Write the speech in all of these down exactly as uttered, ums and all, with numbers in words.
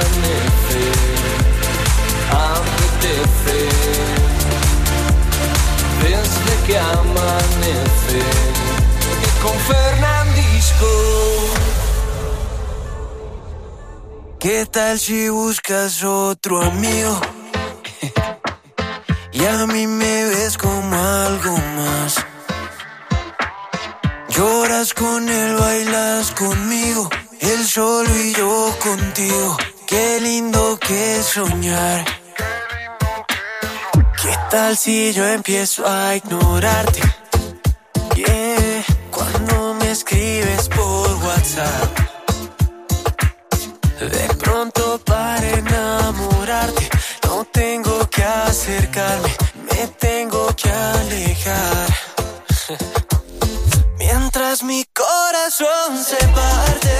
amanece, apetece, desde que amanece, y con Fernandisco. ¿Qué tal si buscas otro amigo? Y a mí me ves como algo más. Lloras con él, bailas conmigo, él solo y yo contigo. Qué lindo que es soñar. ¿Qué tal si yo empiezo a ignorarte? Yeah, cuando me escribes por WhatsApp. De pronto para enamorarte no tengo que acercarme, me tengo que alejar. Mientras mi corazón se parte,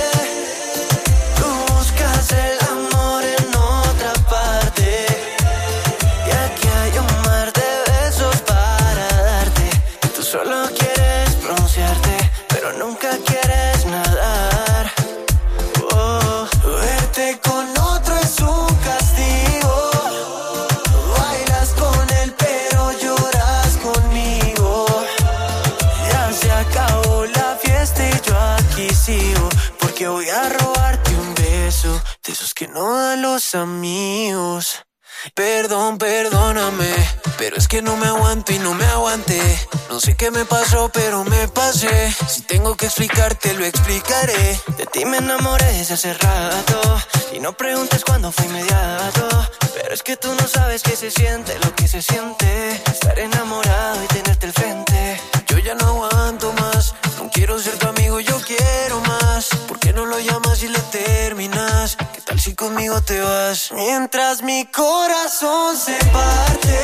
tú buscas el amor en otra parte. Y aquí hay un mar de besos para darte. Tú solo quieres broncearte, pero nunca quieres nadar. Oh, verte con otro es un castigo. Bailas con él, pero lloras conmigo. Ya se acabó la fiesta y yo aquí sigo, porque voy a robarte un beso de esos que no dan los amigos. Perdón, perdóname, pero es que no me aguanto y no me aguanté. No sé qué me pasó, pero me pasé. Si tengo que explicarte, lo explicaré. De ti me enamoré desde hace rato, y no preguntes cuándo fue inmediato. Pero es que tú no sabes qué se siente, lo que se siente estar enamorado y tenerte al frente. Yo ya no aguanto más, no quiero ser tu amigo, yo quiero más. ¿Por qué no lo llamas y le terminas? ¿Qué tal si conmigo te vas? Mientras mi corazón se parte,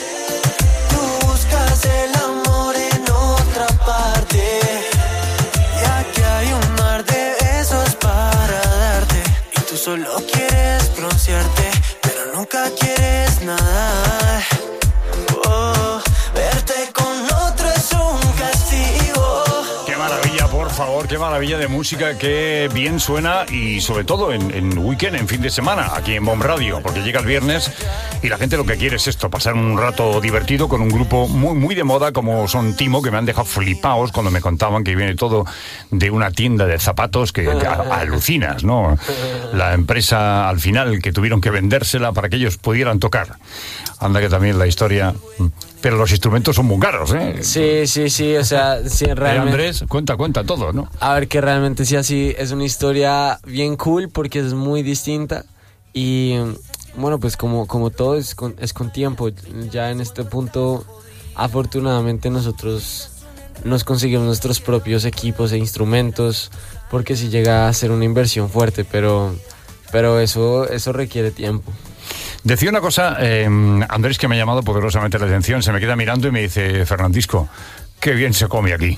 tú buscas el amor en otra parte. Y aquí hay un mar de besos para darte. Y tú solo quieres broncearte, pero nunca quieres nadar. Oh, verte con otro es un castigo. Qué maravilla, por favor, qué maravilla de música, qué bien suena, y sobre todo en, en weekend, en fin de semana, aquí en Bomb Radio, porque llega el viernes y la gente lo que quiere es esto, pasar un rato divertido con un grupo muy, muy de moda como son Timo, que me han dejado flipados cuando me contaban que viene todo de una tienda de zapatos que, que alucinas, ¿no? La empresa al final que tuvieron que vendérsela para que ellos pudieran tocar. Anda que también la historia... Pero los instrumentos son muy caros, ¿eh? Sí, sí, sí, o sea, sí, realmente... Eh, Andrés, cuenta, cuenta todo, ¿no? A ver, que realmente sí, así es una historia bien cool porque es muy distinta y, bueno, pues como, como todo es con, es con tiempo. Ya en este punto, afortunadamente, nosotros nos conseguimos nuestros propios equipos e instrumentos, porque sí llega a ser una inversión fuerte, pero, pero eso, eso requiere tiempo. Decía una cosa, eh, Andrés, que me ha llamado poderosamente la atención, se me queda mirando y me dice: Fernandisco, qué bien se come aquí.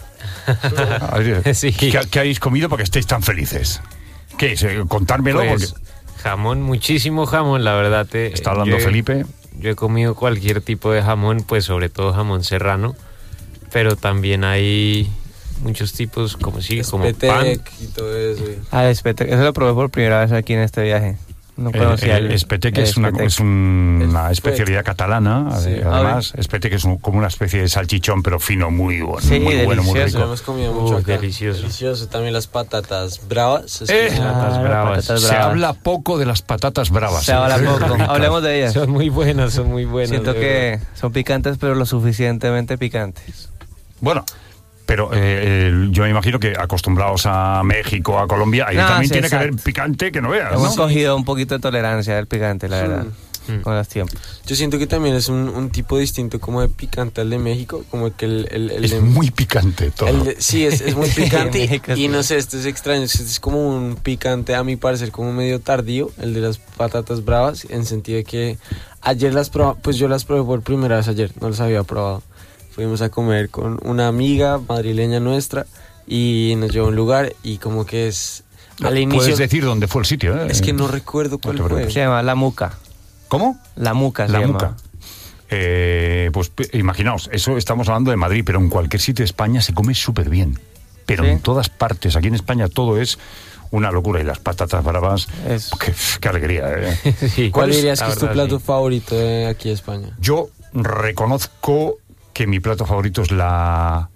Sí. ¿Qué, ¿Qué habéis comido para que estéis tan felices? ¿Qué es? Contármelo. Pues, porque... jamón, muchísimo jamón, la verdad. Te, Está hablando yo he, Felipe. Yo he comido cualquier tipo de jamón, pues sobre todo jamón serrano, pero también hay muchos tipos, como sí, como pan. Y todo eso. Ah, Spetec, eso lo probé por primera vez aquí en este viaje. No conocía el, el, el Spetec es, una, es un, una especialidad catalana, sí. Además. Spetec es un, como una especie de salchichón, pero fino, muy bueno, sí, muy delicioso. bueno, muy rico. Lo hemos comido mucho uh, acá. Delicioso. Delicioso. También las patatas bravas. Eh, patatas ah, bravas. Patatas Se bravas. habla poco de las patatas bravas. Se habla poco. Hablemos de ellas. Son muy buenas, son muy buenas. Siento que son picantes, pero lo suficientemente picantes. Bueno, pero eh, yo me imagino que acostumbrados a México, a Colombia, ahí no, también sí, tiene exacto. que haber picante que no veas, Hemos ¿no? cogido un poquito de tolerancia al picante, la verdad, Mm. con los tiempos. Yo siento que también es un, un tipo distinto como de picante al de México, como que el... el, el Es de, muy picante todo. el de, sí, es, es muy picante México y, es y no muy- sé, esto es extraño, es, es como un picante, a mi parecer, como medio tardío, el de las patatas bravas, en sentido de que ayer las probé, pues yo las probé por primera vez ayer, no las había probado. Fuimos a comer con una amiga madrileña nuestra y nos llevó a un lugar y como que es... Al inicio, Puedes decir dónde fue el sitio, ¿eh? es que no recuerdo cuál No te fue. preocupes. Se llama La Muca. ¿Cómo? La Muca se La llama. Muca. Eh, pues p- imaginaos, eso estamos hablando de Madrid, pero en cualquier sitio de España se come súper bien. Pero ¿Sí? en todas partes, aquí en España todo es una locura. Y las patatas bravas, Es- qué, qué alegría. ¿eh? Sí. ¿Cuál es, dirías la que es tu verdad, plato sí. favorito de aquí de España? Yo reconozco que mi plato favorito es la,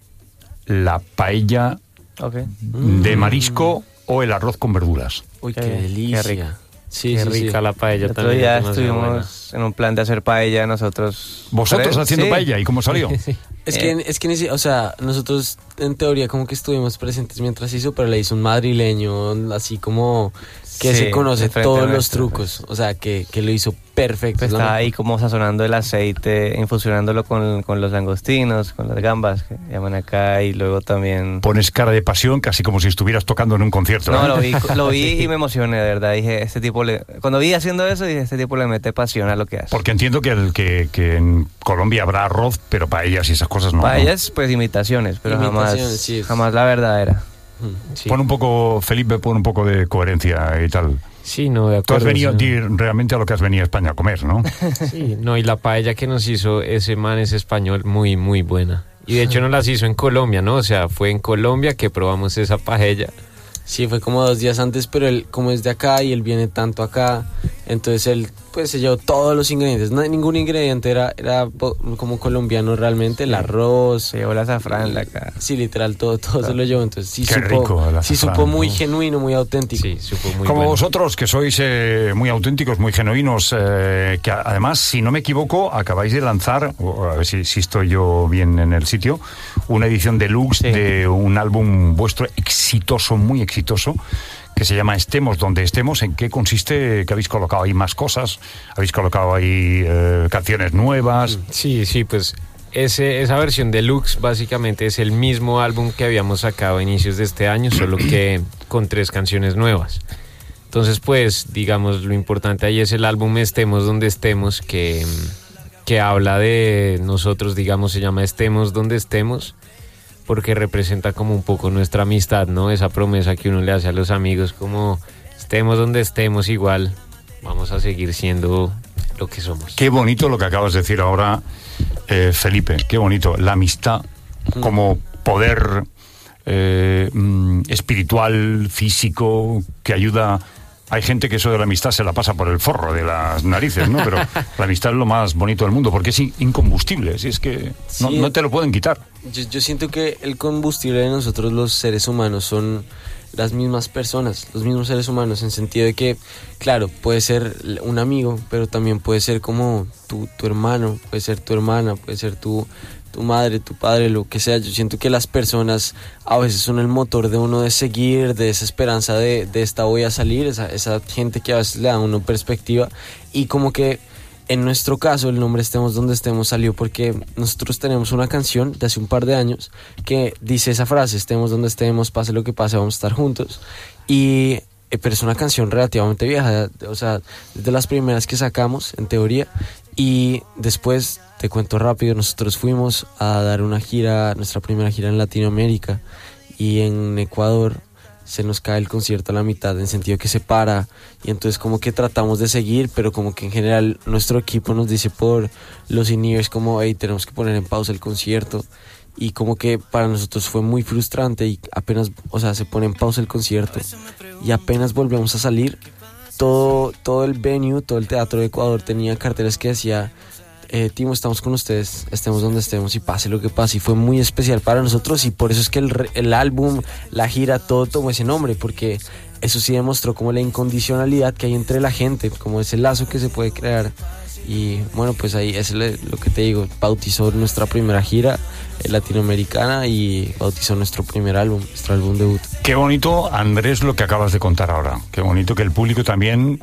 la paella Ok. de marisco o el arroz con verduras. Uy, Qué qué, bien, qué delicia. rico. Sí, Qué sí, sí. rica la paella El otro también. día es demasiado buena. estuvimos en un plan de hacer paella nosotros. ¿Vosotros tres. haciendo Sí. paella? ¿Y cómo salió? Es Eh. que, es que, ni si- o sea, nosotros en teoría como que estuvimos presentes mientras hizo, pero le hizo un madrileño, así como que Sí, se conoce de frente todos a los nuestro, trucos, o sea, que, que lo hizo perfecto. Pues es lo estaba mejor. ahí como sazonando el aceite, infusionándolo con, con los langostinos, con las gambas que llaman acá, y luego también... Pones cara de pasión, casi como si estuvieras tocando en un concierto. No, ¿eh? lo vi, lo vi y me emocioné, de verdad. Dije, este tipo le... Cuando vi haciendo eso, dije, este tipo le mete pasión a lo que hace. Porque entiendo que, el, que, que en Colombia habrá arroz, pero paellas y esas cosas no. ¿no? Paellas, pues imitaciones, pero Imitaciones, jamás, sí. jamás la verdadera. Sí. Pon un poco, Felipe, pon un poco de coherencia y tal. Sí, no, de Tú has acuerdo. venido sí. di- realmente a lo que has venido a España a comer, ¿no? Sí, no, y la paella que nos hizo ese man es español, muy, muy buena. Y de hecho no las hizo en Colombia, ¿no? O sea, fue en Colombia que probamos esa paella. Sí, fue como dos días antes, pero él como es de acá y él viene tanto acá, entonces él pues se llevó todos los ingredientes, no, ningún ingrediente era, era po- como colombiano realmente, el arroz, Se llevó la azafrán, la cara. sí, literal, todo, todo se lo llevó, entonces sí Qué supo, rico el sí azafrán, supo muy ¿no? genuino, muy auténtico. Sí, supo muy Como bueno. vosotros, que sois eh, muy auténticos, muy genuinos, eh, que a- además, si no me equivoco, acabáis de lanzar, o a ver si, si estoy yo bien en el sitio, una edición deluxe Sí. de un álbum vuestro exitoso, muy exitoso, que se llama Estemos donde estemos. ¿En qué consiste? Que habéis colocado ahí más cosas, habéis colocado ahí eh, canciones nuevas. Sí, sí, pues ese, esa versión deluxe básicamente es el mismo álbum que habíamos sacado a inicios de este año, solo que con tres canciones nuevas. Entonces, pues, digamos, lo importante ahí es el álbum Estemos donde estemos, que, que habla de nosotros, digamos, se llama Estemos donde estemos, porque representa como un poco nuestra amistad, ¿no? Esa promesa que uno le hace a los amigos, como estemos donde estemos igual, vamos a seguir siendo lo que somos. Qué bonito lo que acabas de decir ahora, eh, Felipe, qué bonito. La amistad como poder eh, mm, espiritual, físico, que ayuda. Hay gente que eso de la amistad se la pasa por el forro de las narices, ¿no? Pero la amistad es lo más bonito del mundo, porque es in- incombustible, si es que no, Sí. no te lo pueden quitar. Yo, yo siento que el combustible de nosotros los seres humanos son las mismas personas, los mismos seres humanos, en sentido de que, claro, puede ser un amigo, pero también puede ser como tu, tu hermano, puede ser tu hermana, puede ser tu, tu madre, tu padre, lo que sea. Yo siento que las personas a veces son el motor de uno de seguir, de esa esperanza de, de esta voy a salir, esa, esa gente que a veces le da a uno perspectiva, y como que en nuestro caso, el nombre Estemos donde estemos salió porque nosotros tenemos una canción de hace un par de años que dice esa frase, estemos donde estemos, pase lo que pase, vamos a estar juntos. Y, eh, pero es una canción relativamente vieja, o sea, de las primeras que sacamos, en teoría. Y después, te cuento rápido, nosotros fuimos a dar una gira, nuestra primera gira en Latinoamérica, y en Ecuador se nos cae el concierto a la mitad, en sentido que se para, y entonces como que tratamos de seguir, pero como que en general nuestro equipo nos dice por los in-ears como, hey, tenemos que poner en pausa el concierto, y como que para nosotros fue muy frustrante, y apenas, o sea, se pone en pausa el concierto, y apenas volvemos a salir, todo, todo el venue, todo el teatro de Ecuador tenía carteles que decía, eh, Timo, estamos con ustedes, estemos donde estemos y pase lo que pase, y fue muy especial para nosotros, y por eso es que el, re- el álbum, la gira, todo tomó ese nombre, porque eso sí demostró como la incondicionalidad que hay entre la gente, como ese lazo que se puede crear. Y bueno, pues ahí es lo que te digo, bautizó nuestra primera gira eh, latinoamericana y bautizó nuestro primer álbum, nuestro álbum debut. Qué bonito, Andrés, lo que acabas de contar ahora. Qué bonito que el público también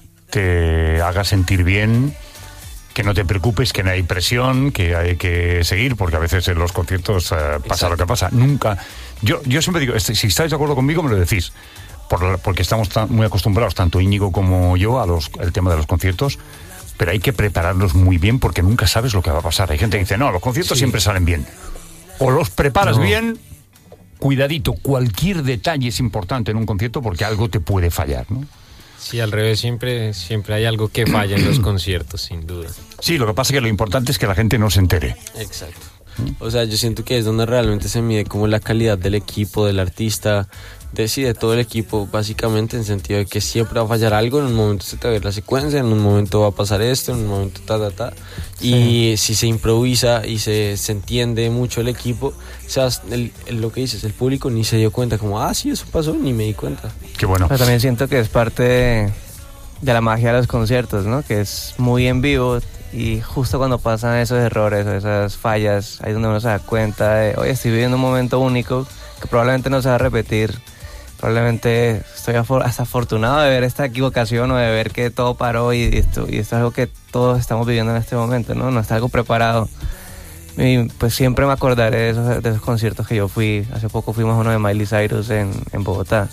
te haga sentir bien, que no te preocupes, que no hay presión, que hay que seguir, porque a veces en los conciertos eh, pasa Exacto. lo que pasa. Nunca. Yo, yo siempre digo, este, si estáis de acuerdo conmigo, me lo decís. Por la- porque estamos tan- muy acostumbrados, tanto Íñigo como yo, a los, el tema de los conciertos. Pero hay que prepararlos muy bien porque nunca sabes lo que va a pasar. Hay gente que dice, no, los conciertos Sí. siempre salen bien. O los preparas No. bien, cuidadito, cualquier detalle es importante en un concierto porque algo te puede fallar, ¿no? Sí, al revés, siempre, siempre hay algo que falla en los conciertos, sin duda. Sí, lo que pasa es que lo importante es que la gente no se entere. Exacto. O sea, yo siento que es donde realmente se mide como la calidad del equipo, del artista, de, sí, de todo el equipo, básicamente, en sentido de que siempre va a fallar algo, en un momento se te va a ver la secuencia, en un momento va a pasar esto, en un momento ta, ta, ta. Sí. Y si se improvisa y se, se entiende mucho el equipo, o sea, el, el, lo que dices, el público ni se dio cuenta, como, ah, sí, eso pasó, ni me di cuenta. Qué bueno. Pero también siento que es parte de, de la magia de los conciertos, ¿no? Que es muy en vivo y justo cuando pasan esos errores o esas fallas, ahí es donde uno se da cuenta de, oye, estoy viviendo un momento único que probablemente no se va a repetir. Probablemente estoy hasta afortunado de ver esta equivocación o de ver que todo paró y esto, y esto es algo que todos estamos viviendo en este momento, ¿no? No está algo preparado. Y pues siempre me acordaré de esos, de esos conciertos que yo fui. Hace poco fuimos a uno de Miley Cyrus en, en Bogotá,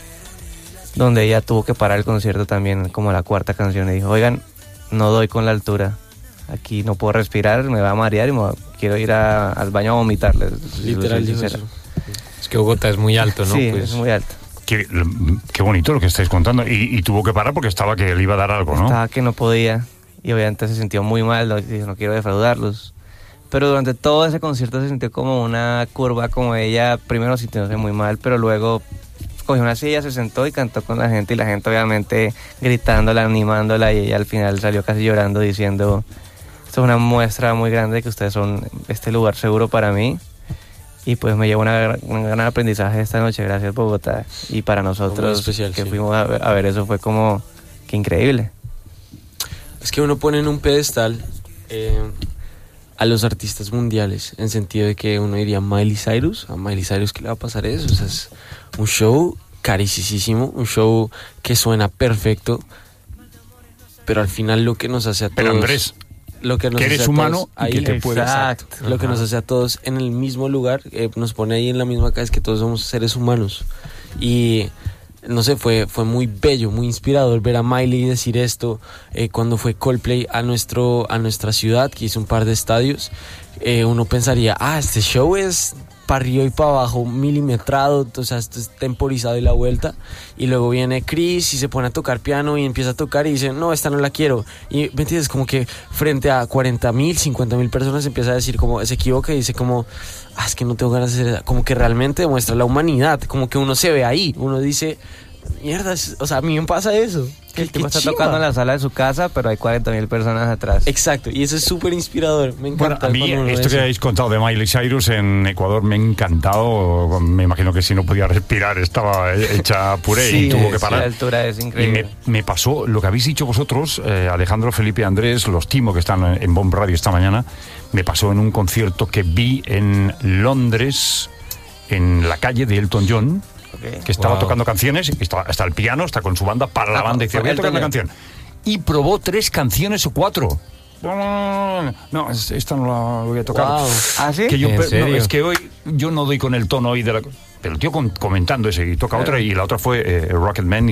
donde ella tuvo que parar el concierto también, como la cuarta canción, y dijo, oigan, no doy con la altura. Aquí no puedo respirar, me va a marear y me va, quiero ir a, al baño a vomitar. Literal, dijo eso. Es que Bogotá es muy alto, ¿no? Sí, pues, es muy alto. Qué, qué bonito lo que estáis contando. Y, y tuvo que parar porque estaba que le iba a dar algo, ¿no? Estaba que no podía y obviamente se sintió muy mal, no, dijo, no quiero defraudarlos. Pero durante todo ese concierto se sintió como una curva, como ella primero sintiéndose muy mal, pero luego cogió una silla, se sentó y cantó con la gente, y la gente obviamente gritándola, animándola, y ella al final salió casi llorando diciendo, esto es una muestra muy grande de que ustedes son este lugar seguro para mí. Y pues me llevó una, un gran aprendizaje esta noche, gracias Bogotá. Y para nosotros especial, que sí. fuimos a ver, a ver eso fue como que increíble. Es que uno pone en un pedestal eh, a los artistas mundiales, en sentido de que uno diría Miley Cyrus, a Miley Cyrus ¿qué le va a pasar eso? O sea, es un show carísimo, un show que suena perfecto, pero al final lo que nos hace a todos... Pero Andrés, lo que, nos que eres hace a humano todos, y ahí, que te puede... exacto, lo Ajá. que nos hace a todos en el mismo lugar, eh, nos pone ahí en la misma casa, es que todos somos seres humanos. Y no sé, fue, fue muy bello, muy inspirador ver a Miley decir esto. Eh, cuando fue Coldplay a, nuestro, a nuestra ciudad, que hizo un par de estadios, eh, uno pensaría, ah, este show es para arriba y para abajo, milimetrado, o sea, esto es temporizado y la vuelta. Y luego viene Chris y se pone a tocar piano y empieza a tocar y dice, no, esta no la quiero. Y ¿me entiendes? Como que frente a cuarenta mil, cincuenta mil personas empieza a decir, como se equivoca y dice como, ah, es que no tengo ganas de hacer eso. Como que realmente demuestra la humanidad, como que uno se ve ahí, uno dice, mierda, o sea, a mí me pasa eso. El tipo está tocando en la sala de su casa, pero hay cuarenta mil personas atrás. Exacto, y eso es súper inspirador. Me encanta. Bueno, a mí esto que habéis contado de Miley Cyrus en Ecuador me ha encantado. Me imagino que si no podía respirar estaba hecha puré Sí, y tuvo que sí, parar. la altura es Y increíble. me, me pasó lo que habéis dicho vosotros, eh, Alejandro, Felipe, Andrés, los Timo que están en, en Bomb Radio esta mañana. Me pasó en un concierto que vi en Londres, en la calle de Elton John. Okay. Que estaba Wow. tocando canciones, está, está el piano, está con su banda, para la Ah, banda y dice, fue voy a tocar Elton una John. canción. Y probó tres canciones o cuatro. No, no, no, no, es- esta no la voy a tocar. Wow. ¿Ah, sí? Que yo, ¿En pe- no, serio? es que hoy yo no doy con el tono hoy de la... Pero el tío con- comentando ese y toca Claro. otra y la otra fue eh, Rocketman. Y,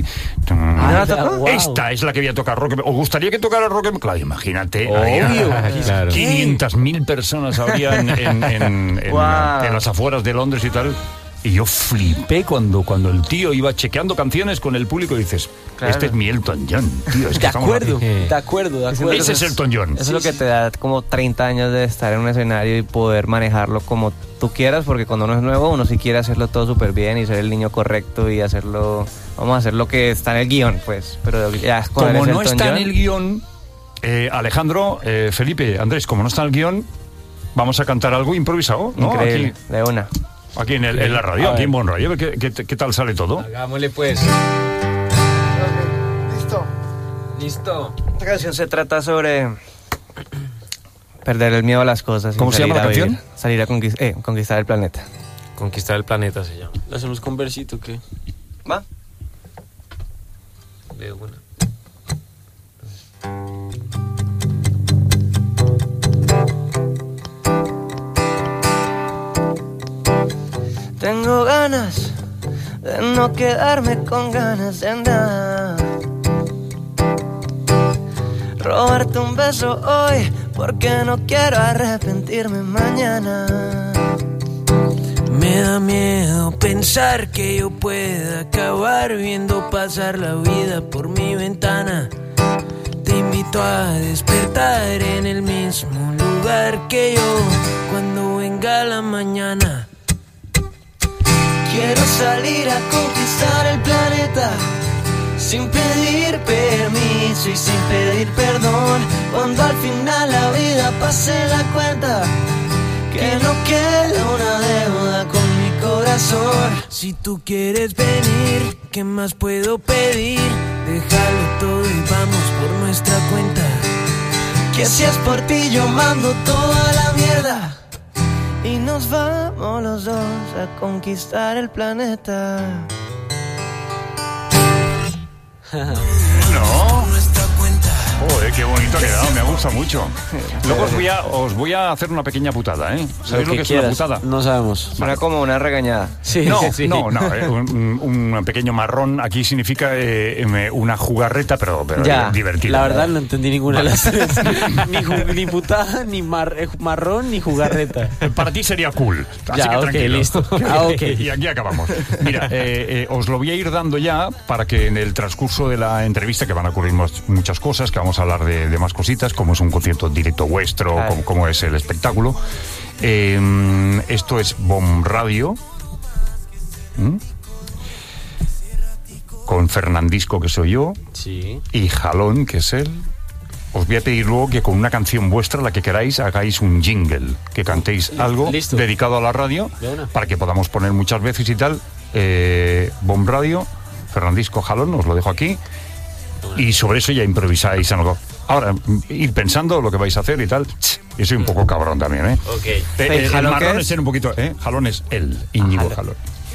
Ah, ¿la tocó? wow. Esta es la que voy a tocar Rocketman. ¿Os gustaría que tocara Rocketman? Claro, imagínate. Obvio. había Claro. quinientas mil personas habría en, en, en, en- Wow. en las afueras de Londres y tal. Y yo flipé cuando, cuando el tío iba chequeando canciones con el público y dices, Claro. este es mi Elton John, tío. Es que De estamos acuerdo, hablando- de acuerdo, de acuerdo. Ese es Elton John. Eso es lo que te da como treinta años de estar en un escenario y poder manejarlo como tú quieras, porque cuando uno es nuevo, uno sí quiere hacerlo todo súper bien y ser el niño correcto y hacerlo, vamos a hacer lo que está en el guión, pues. Pero ya cuando Como eres no Elton está John, en el guión, eh, Alejandro, eh, Felipe, Andrés, como no está en el guión, vamos a cantar algo improvisado, ¿no? increíble, Aquí, de una. aquí en, el- en la radio, A aquí ver. en Bon Radio, a ver qué, qué- qué tal sale todo. Hagámosle pues. Listo. Listo. Esta canción se trata sobre perder el miedo a las cosas. y ¿Cómo se salir llama la a vivir, canción? Salir a conquist- eh, conquistar el planeta. Conquistar el planeta se llama. ¿Lo hacemos con versito qué? ¿Va? De una. Tengo ganas de no quedarme con ganas de nada. Robarte un beso hoy porque no quiero arrepentirme mañana. Me da miedo pensar que yo pueda acabar viendo pasar la vida por mi ventana. Te te invito a despertar en el mismo lugar que yo cuando venga la mañana. Quiero salir a conquistar el planeta sin pedir permiso y sin pedir perdón. Cuando al final la vida pase la cuenta, que no quede una deuda con mi corazón. Si tú quieres venir, ¿qué más puedo pedir? Déjalo todo y vamos por nuestra cuenta. Que si es por ti yo mando toda la mierda y nos vamos los dos a conquistar el planeta. No. Joder, qué bonito ha quedado, me gusta mucho. Luego os voy a, os voy a hacer una pequeña putada, ¿eh? ¿Sabéis lo que, lo que es una putada? No sabemos. Suena como una regañada. Sí, no, sí. no, no, eh, un, un pequeño marrón aquí significa eh, una jugarreta, pero, pero ya, divertida. La verdad no entendí ninguna de las tres. ni, ju- ni putada, ni mar- eh, marrón, ni jugarreta. Para ti sería cool. Así ya, que ok, tranquilo. listo. Ah, ok. Y aquí acabamos. Mira, eh, eh, os lo voy a ir dando ya para que en el transcurso de la entrevista, que van a ocurrir muchas cosas, que vamos a hablar de, de más cositas, como es un concierto directo vuestro, como, como es el espectáculo. Eh, esto es Bomb Radio. ¿Mm? Con Fernandisco, que soy yo, sí. Y Jalón, que es él. Os voy a pedir luego que con una canción vuestra, la que queráis, hagáis un jingle, que cantéis algo Listo. dedicado a la radio, para que podamos poner muchas veces y tal. Eh, Bomb Radio, Fernandisco, Jalón, os lo dejo aquí. Y sobre eso ya improvisáis algo. Ahora, ir pensando lo que vais a hacer y tal. Yo soy un poco cabrón también, ¿eh? Ok. Eh, eh, el marrón es ser un poquito, ¿eh? Jalón es él, Íñigo Ah, Jalón.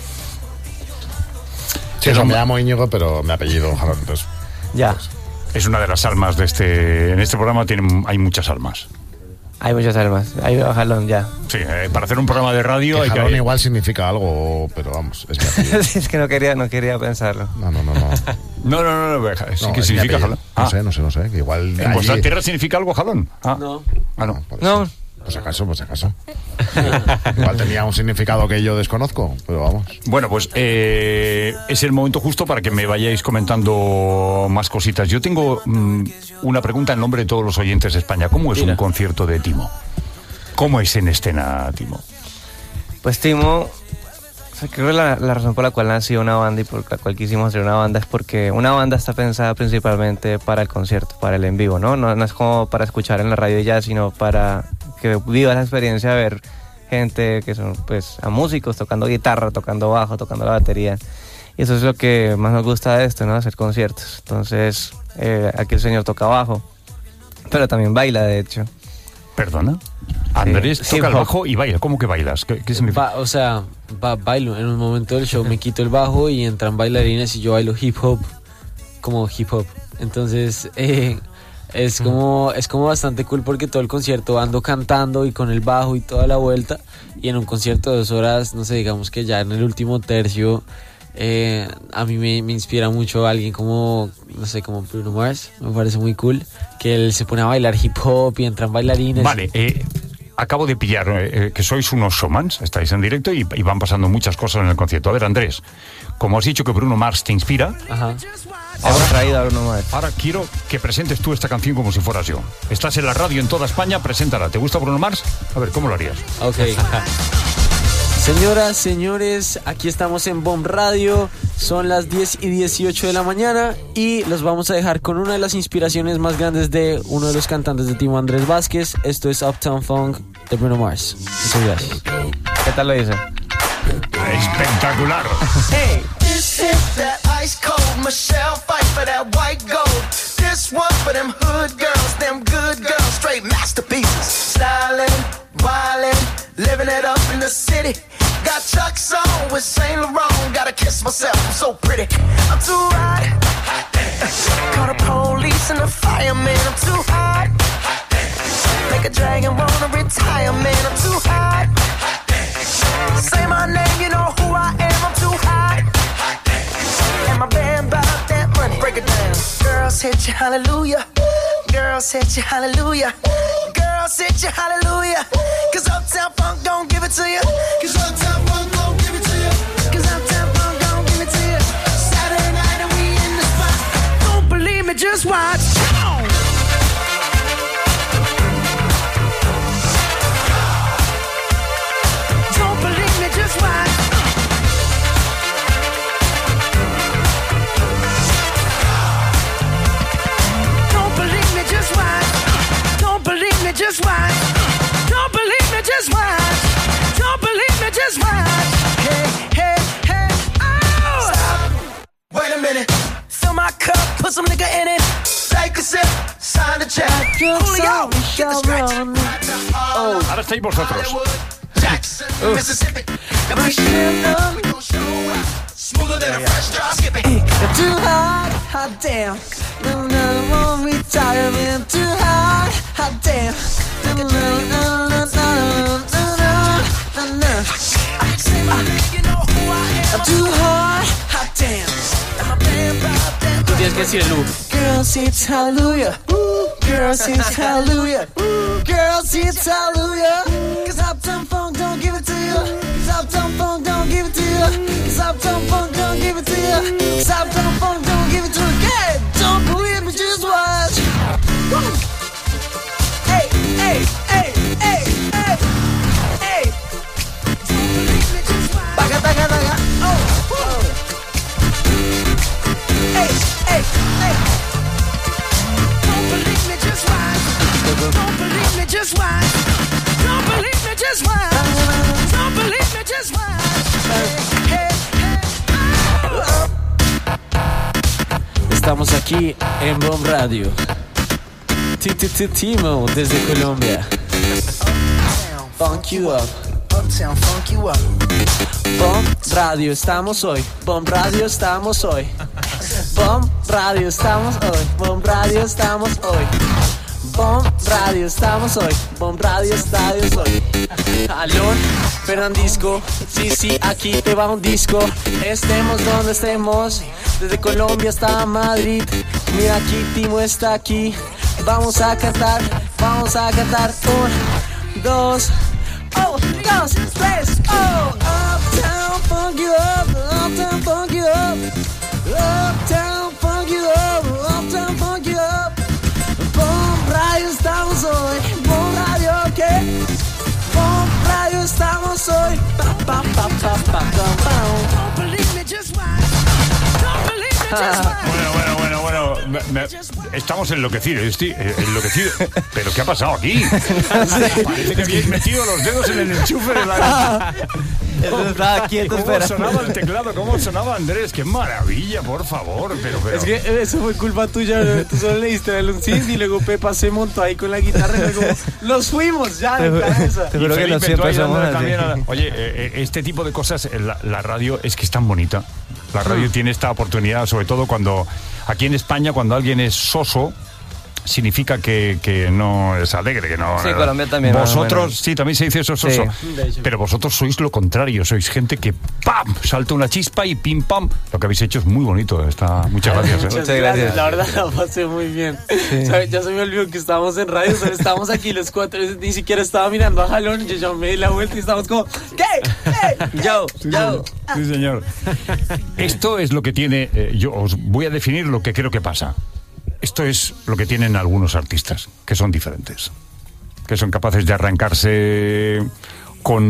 Sí, eso, me llamo Íñigo, pero mi apellido Jalón, entonces... Ya. Pues, es una de las almas de este... En este programa tienen, hay muchas almas. Hay muchas almas. Hay Jalón, ya. Sí, eh, para hacer un programa de radio que hay Jalón que... igual significa algo, pero vamos, es mi apellido. Es que no quería, no quería pensarlo. No, no, no, no. No, no, no, no, sí No, que es significa mi Jalón. apellido. Ah. No sé, no sé, no sé, que igual... ¿En allí- vuestra tierra significa algo Jalón? Ah. No. Ah, no. Por No. eso. Pues acaso, pues acaso. Igual tenía un significado que yo desconozco, pero vamos. Bueno, pues eh, es el momento justo para que me vayáis comentando más cositas. Yo tengo mm, una pregunta en nombre de todos los oyentes de España. ¿Cómo es Mira. un concierto de Timo? ¿Cómo es en escena, Timo? Pues Timo, o sea, creo que la, la razón por la cual nació una banda y por la cual quisimos hacer una banda es porque una banda está pensada principalmente para el concierto, para el en vivo, ¿no? No, no es como para escuchar en la radio y ya, sino para que vivas la experiencia de ver gente que son, pues, a músicos tocando guitarra, tocando bajo, tocando la batería. Y eso es lo que más nos gusta de esto, ¿no? Hacer conciertos. Entonces, eh, aquí el señor toca bajo, pero también baila, de hecho. ¿Perdona? Andrés Sí, toca el hip hop. bajo y baila. ¿Cómo que bailas? ¿Qué, qué significa? Ba- o sea, ba- bailo. En un momento del show me quito el bajo y entran bailarines y yo bailo hip hop como hip hop. Entonces, eh, es como es como bastante cool porque todo el concierto ando cantando y con el bajo y toda la vuelta. Y en un concierto de dos horas, no sé, digamos que ya en el último tercio, eh, a mí me, me inspira mucho alguien como, no sé, como Bruno Mars. Me parece muy cool que él se pone a bailar hip hop y entran bailarines. Vale, eh, acabo de pillar eh, eh, que sois unos showmans, estáis en directo y, y van pasando muchas cosas en el concierto. A ver, Andrés, como has dicho que Bruno Mars te inspira, Ajá. Hemos traído a Bruno Mars. ahora quiero que presentes tú esta canción como si fueras yo. Estás en la radio en toda España, preséntala. ¿Te gusta Bruno Mars? A ver, ¿cómo lo harías? Ok. Señoras, señores, aquí estamos en Bomb Radio. Son las diez y dieciocho de la mañana y los vamos a dejar con una de las inspiraciones más grandes de uno de los cantantes de Timo, Andrés Vázquez. Esto es Uptown Funk de Bruno Mars. Muchas gracias. ¿Qué tal lo hizo? Espectacular. Hey, this is that ice cold Michelle fight for that white gold. This one for them hood girls, them good girls, straight masterpieces. Stylin', wildin', living it up in the city. Got Chuck's on with Saint Laurent. Gotta kiss myself, I'm so pretty. I'm too hot. Call the police and the fireman. I'm too hot. Make a dragon wanna retire, man. I'm too hot. Say my name, you know who I am. I'm too hot. And my band bought that money. Break it down. Girls hit you, hallelujah. Girls hit you, hallelujah. Girls hit you, hallelujah. Cause Uptown Funk don't give it to you. Cause Uptown Funk don't give it to you. Cause Uptown Funk don't give it to you. Saturday night and we in the spot. Don't believe me, just watch. Come on. Ahora estáis vosotros. Too hot, hot damn. No, no, won't retire, man. Too hot, hot damn. No, no, no, no, no, no, no, no. I'm too hot, hot damn. Tú tienes que decir el loop. Girls, it's hallelujah. Girls, it's hallelujah. Girls, it's hallelujah. Cause Uptown Funk don't give it to you. Cause Uptown Funk don't give it to you. Cause Uptown Funk don't give it to you. Cause Uptown Funk don't give it to you. Yeah, don't believe me, just watch. Woo. Hey, hey, hey, hey, hey, hey. Don't believe me, just watch. Baga, baga, baga. Oh, oh. Hey, hey, hey. Don't believe me, just watch. Don't believe me, just watch. Don't believe me, just watch. Don't believe me, just watch. Hey, hey, hey. Estamos aquí en Bomb Radio. Timo desde Colombia. Funk you up. Uptown Funk you up. Bomb Radio estamos hoy. Bomb Radio estamos hoy. Bomb Radio estamos hoy. Bomb Radio estamos hoy. Bomb Radio estamos hoy. Bomb Radio estadios hoy. Alon, Fernandisco. Sí, sí, aquí te va un disco. Estemos donde estemos. Desde Colombia hasta Madrid. Mira aquí, Timo está aquí. Vamos a cantar, vamos a cantar. Un, dos, oh, dos, tres, oh. Uptown Funk you up, Uptown Funk you up. Uptown Funk you up, Uptown Funk you up. Bomb Radio estamos hoy, Bomb Radio, ¿qué? Bomb Radio estamos hoy. Pa, pa, pa, pa, pa, pa, pa. Don't believe me, just watch. Don't believe me, just watch. Bueno, bueno, bueno, bueno. Me- me- estamos enloquecidos, estoy eh, enloquecido. ¿Pero qué ha pasado aquí? Parece que habéis metido los dedos en el enchufe de la... Estaba quieto, ¿Cómo espera. sonaba el teclado? ¿Cómo sonaba Andrés? ¡Qué maravilla, por favor! Pero, pero... Es que eso fue culpa tuya, ¿no? Tú solo le diste el un sí y luego Pepa se montó ahí con la guitarra y luego nos fuimos ya Te de ju- cabeza. te Y juro que Felipe, no tú siempre ahí somos dándole así. también a la- Oye, eh, eh, este tipo de cosas, eh, la, la radio es que es tan bonita. La radio tiene esta oportunidad, sobre todo cuando aquí en España, cuando alguien es soso, significa que, que no es alegre, que no... Sí, Colombia también, más o Vosotros, menos. sí, también se dice eso, soso. Sí. Pero vosotros sois lo contrario, sois gente que ¡pam! Salta una chispa y ¡pim, pam! Lo que habéis hecho es muy bonito. Está, muchas gracias. ¿eh? Muchas gracias. La verdad la pasé muy bien. ¿Sabes? Ya se me olvidó que estábamos en radio, solo estábamos aquí los cuatro, ni siquiera estaba mirando a Jalón, yo ya me di la vuelta y estábamos como ¿qué? ¿Qué? Yo, Sí, yo. señor. Sí, señor. Esto es lo que tiene... eh, yo os voy a definir lo que creo que pasa. Esto es lo que tienen algunos artistas, que son diferentes. Que son capaces de arrancarse con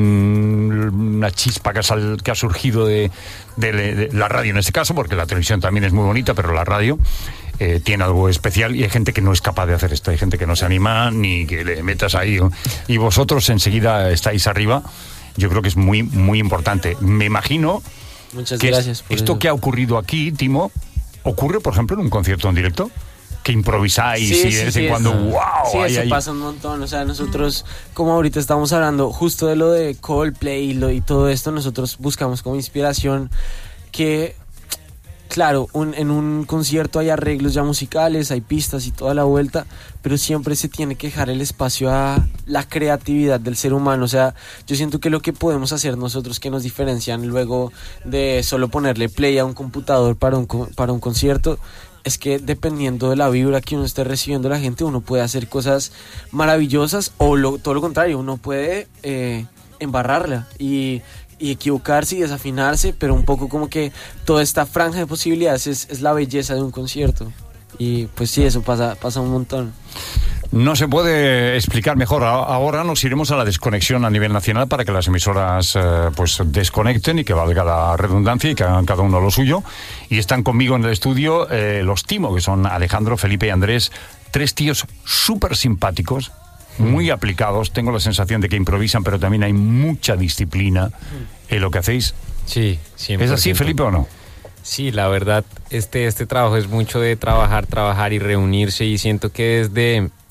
una chispa que ha, sal- que ha surgido de, de- de la radio en este caso, porque la televisión también es muy bonita, pero la radio eh, tiene algo especial y hay gente que no es capaz de hacer esto. Hay gente que no se anima ni que le metas ahí, ¿no? Y vosotros enseguida estáis arriba. Yo creo que es muy, muy importante. Me imagino Muchas que es- gracias por esto eso. que ha ocurrido aquí, Timo, ocurre, por ejemplo, en un concierto en directo, que improvisáis y de vez en cuando, eso- wow, sí, ahí, eso ahí. pasa un montón. O sea, nosotros, como ahorita estamos hablando justo de lo de Coldplay y, lo, y todo esto, nosotros buscamos como inspiración que, claro, un- en un concierto hay arreglos ya musicales, hay pistas y toda la vuelta, pero siempre se tiene que dejar el espacio a la creatividad del ser humano. O sea, yo siento que lo que podemos hacer nosotros que nos diferencian luego de solo ponerle play a un computador para un, co- para un concierto es que dependiendo de la vibra que uno esté recibiendo la gente, uno puede hacer cosas maravillosas o lo- todo lo contrario, uno puede eh, embarrarla y, y equivocarse y desafinarse, pero un poco como que toda esta franja de posibilidades es, es la belleza de un concierto. Y pues sí, eso pasa, pasa un montón. No se puede explicar mejor. A- Ahora nos iremos a la desconexión a nivel nacional para que las emisoras eh, pues desconecten y que valga la redundancia y que hagan cada uno lo suyo. Y están conmigo en el estudio eh, los Timo, que son Alejandro, Felipe y Andrés. Tres tíos súper simpáticos, muy aplicados. Tengo la sensación de que improvisan, pero también hay mucha disciplina en lo que hacéis. Sí, siempre. ¿Es así, Felipe, o no? Sí, la verdad, este, este trabajo es mucho de trabajar, trabajar y reunirse, y siento que desde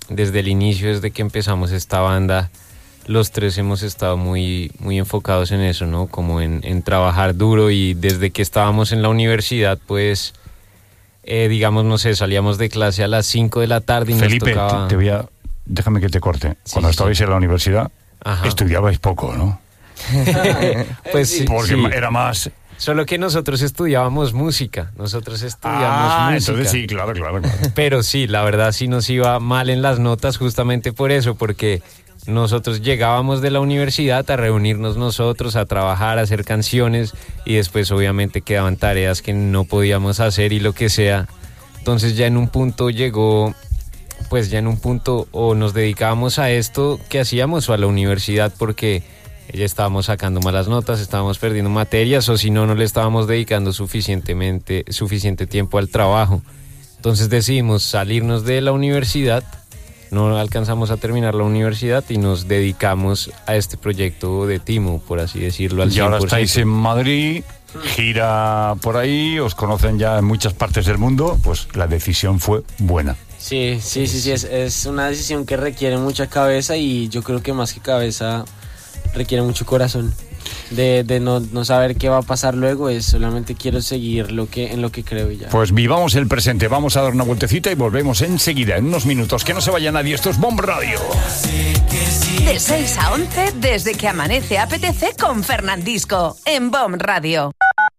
desde el inicio, desde que empezamos esta banda, los tres hemos estado muy, muy enfocados en eso, ¿no? Como en, en trabajar duro, y desde que estábamos en la universidad, pues, eh, digamos, no sé, salíamos de clase a las cinco de la tarde y Felipe, nos tocaba... te, te voy a... Déjame que te corte. Sí, Cuando sí, estabais sí. en la universidad, Ajá. estudiabais poco, ¿no? Pues sí, Porque sí. era más... Solo que nosotros estudiábamos música, nosotros estudiamos Ah, música. entonces sí, claro, claro, claro. Pero sí, la verdad sí nos iba mal en las notas justamente por eso, porque nosotros llegábamos de la universidad a reunirnos nosotros, a trabajar, a hacer canciones, y después obviamente quedaban tareas que no podíamos hacer y lo que sea. Entonces ya en un punto llegó, pues ya en un punto o nos dedicábamos a esto que hacíamos o a la universidad, porque ya estábamos sacando malas notas, estábamos perdiendo materias, o si no, no le estábamos dedicando suficientemente, suficiente tiempo al trabajo. Entonces decidimos salirnos de la universidad, no alcanzamos a terminar la universidad y nos dedicamos a este proyecto de Timo, por así decirlo, al Y ahora cien por ciento. estáis en Madrid, gira por ahí, os conocen ya en muchas partes del mundo, pues la decisión fue buena. Sí, sí, sí, sí, es, es una decisión que requiere mucha cabeza, y yo creo que más que cabeza requiere mucho corazón. De, de no, no saber qué va a pasar luego, es solamente quiero seguir lo que, en lo que creo y ya. Pues vivamos el presente, vamos a dar una vueltecita y volvemos enseguida, en unos minutos. Que no se vaya nadie, esto es Bomb Radio. De seis a once, desde que amanece apetece con Fernandisco, en Bomb Radio.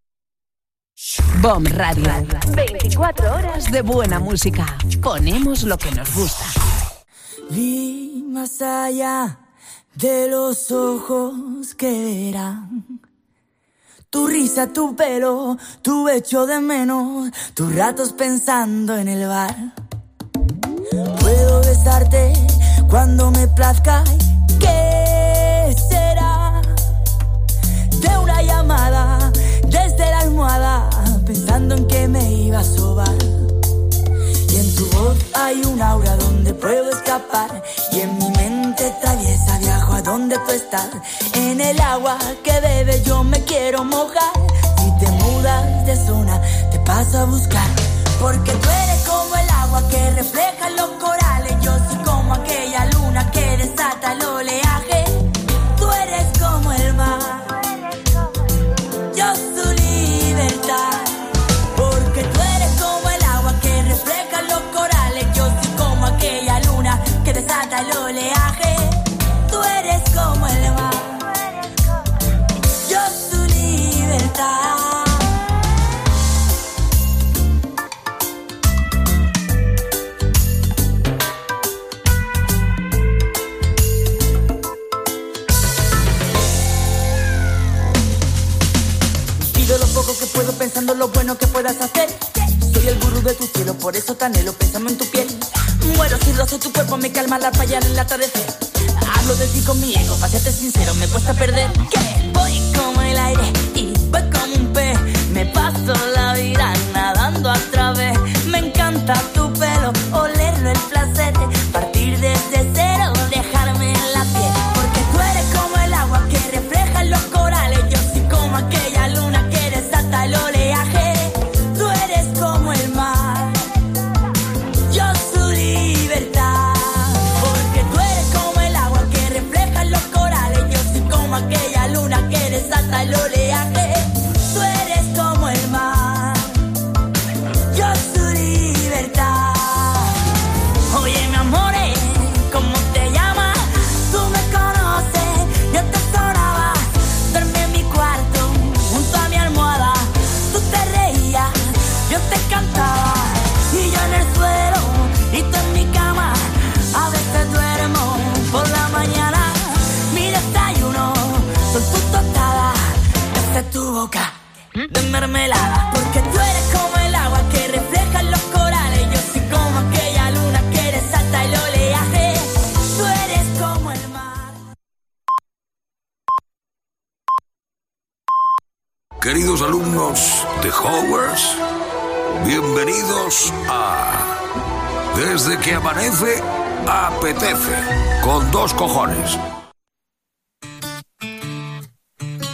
Bomb Radio. veinticuatro horas de buena música. Ponemos lo que nos gusta. Vi más allá de los ojos que verán. Tu risa, tu pelo, tu echo de menos, tus ratos pensando en el bar. Puedo besarte cuando me plazca. ¿Qué será de una llamada desde la almohada, pensando en que me iba a sobar? Y en tu voz hay un aura donde puedo escapar, y en mi mente traviesa viajo a donde tú estás. En el agua que bebe yo me quiero mojar. Si te mudas de zona te paso a buscar, porque tú eres como el agua que refleja los corales. Yo soy como aquella luna que desata el oleaje. Tú eres como el mar, yo su libertad. Porque tú eres como el agua que refleja los corales. Yo soy como aquella luna que desata el oleaje. Tú eres como el mar, yo su libertad. Pido lo poco que puedo pensando lo bueno que puedas hacer. Soy el gurú de tu cielo, por eso te anhelo pensando en tu piel. Muero si rozo tu cuerpo, me calma la falla en el atardecer. Hablo de ti con mi ego, para serte sincero, me cuesta perder. Que voy como el aire y voy como un pez. Me paso la vida nadando a través. Me encanta tu pelo, olerlo, el placer de partir desde cero, dejarme en la piel. Porque tú eres como el agua que refleja los corales. Yo soy como aquella luna que desata el oleaje. Tú eres como el mar, yo su libertad. Porque tú eres como el agua que refleja los corales. Yo soy como aquella luna que desata el oleaje. Tú eres como el mar, yo su libertad. Oye mi amor, ¿cómo te llamas? Tú me conoces, yo te sonaba. Duerme en mi cuarto, junto a mi almohada. Tú te reías, yo te cantaba. Y yo en el suelo, y tú en mi cama. A veces duermo por la mañana. Mi desayuno son tus tostadas, desde tu boca de mermelada. Porque tú eres como el agua que refleja los corales. Yo soy como aquella luna que desata el oleaje. Tú eres como el mar. Queridos alumnos de Hogwarts, bienvenidos a Desde que amanece, apetece, con dos cojones.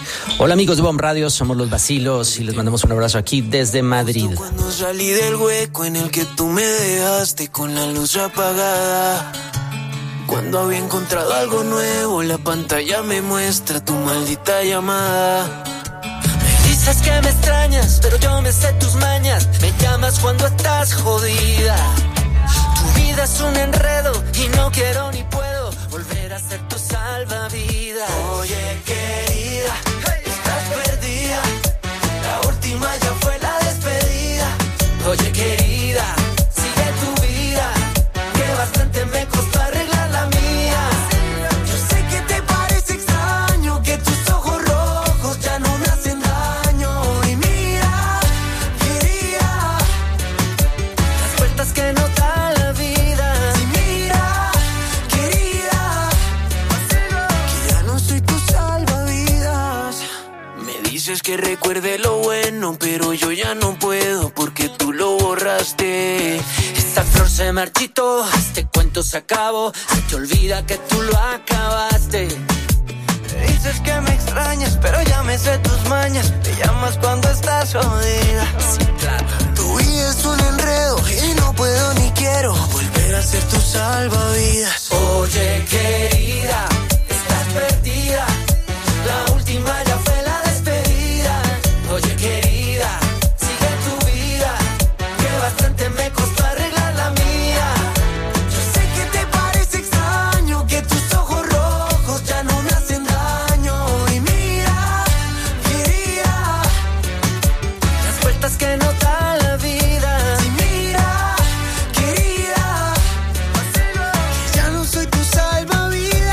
Hola amigos de Bomb Radio, somos Los Vacilos y les mandamos un abrazo aquí desde Madrid. Cuando salí del hueco en el que tú me dejaste con la luz apagada, cuando había encontrado algo nuevo, la pantalla me muestra tu maldita llamada. Me dices que me extrañas, pero yo me sé tus mañas. Me llamas cuando estás jodida. Tu vida es un enredo y no quiero ni puedo volver a ser tu salvavidas. Oye, querida, estás perdida. La última ya fue la despedida. Oye, querida, sigue tu vida, que bastante me costó arreglar la mía. Yo sé que te parece extraño que tus ojos rojos ya no me hacen daño. Y mira, querida, las vueltas que no da la vida. Y mira, querida, que ya no soy tu salvavidas. Me dices que recuerde lo bueno, pero yo ya no puedo porque tú lo borraste. Esta flor se marchitó, este cuento se acabó. Se te olvida que tú lo acabaste. Me dices que me extrañas, pero ya me sé tus mañas. Te llamas cuando estás jodida. Sí, claro. Tu vida es un enredo y no puedo ni quiero volver a ser tu salvavidas. Oye, querida, estás perdida. La última ya fue la despedida. Oye, querida, sigue tu vida, que bastante me costó arreglar la mía. Yo sé que te parece extraño que tus ojos rojos ya no me hacen daño. Y mira, querida, las vueltas que no da la vida. Y mira, querida, que ya no soy tu salvavidas.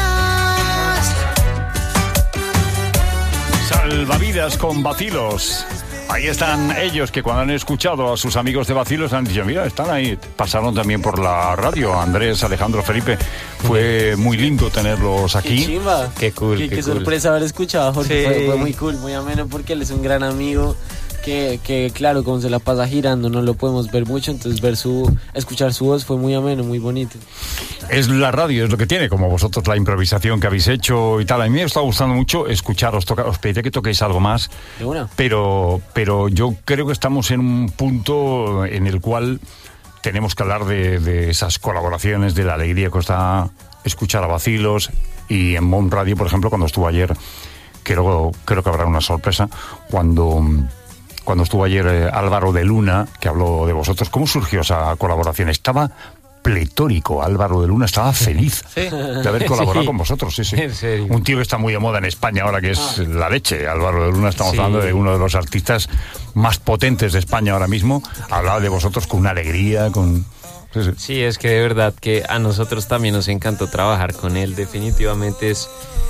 Salvavidas con Vacilos. Ahí están ellos que cuando han escuchado a sus amigos de Vacilos han dicho, mira, están ahí. Pasaron también por la radio. Andrés, Alejandro, Felipe. Fue muy lindo tenerlos aquí. Qué chimba. Qué cool, Qué, qué qué cool. sorpresa haber escuchado a Jorge. Sí. Fue, fue muy cool, muy ameno porque él es un gran amigo. Que, que claro, como se la pasa girando, no lo podemos ver mucho. Entonces ver su, escuchar su voz fue muy ameno, muy bonito. Es la radio, es lo que tiene, como vosotros la improvisación que habéis hecho y tal. A mí me está gustando mucho escucharos tocar. Os pediría que toquéis algo más. De una. Pero, pero yo creo que estamos en un punto en el cual tenemos que hablar de, de esas colaboraciones, de la alegría que os da escuchar a Vacilos. Y en Bomb Radio, por ejemplo, cuando estuvo ayer, creo, creo que habrá una sorpresa, cuando... Cuando estuvo ayer eh, Álvaro de Luna, que habló de vosotros, ¿cómo surgió esa colaboración? Estaba pletórico, Álvaro de Luna estaba feliz Sí. de haber colaborado Sí. con vosotros. Sí, sí. En serio. Un tío que está muy de moda en España ahora, que es la leche. Álvaro de Luna, estamos Sí. hablando de uno de los artistas más potentes de España ahora mismo. Hablaba de vosotros con una alegría, con... Sí, sí. Sí, es que de verdad que a nosotros también nos encantó trabajar con él. Definitivamente es,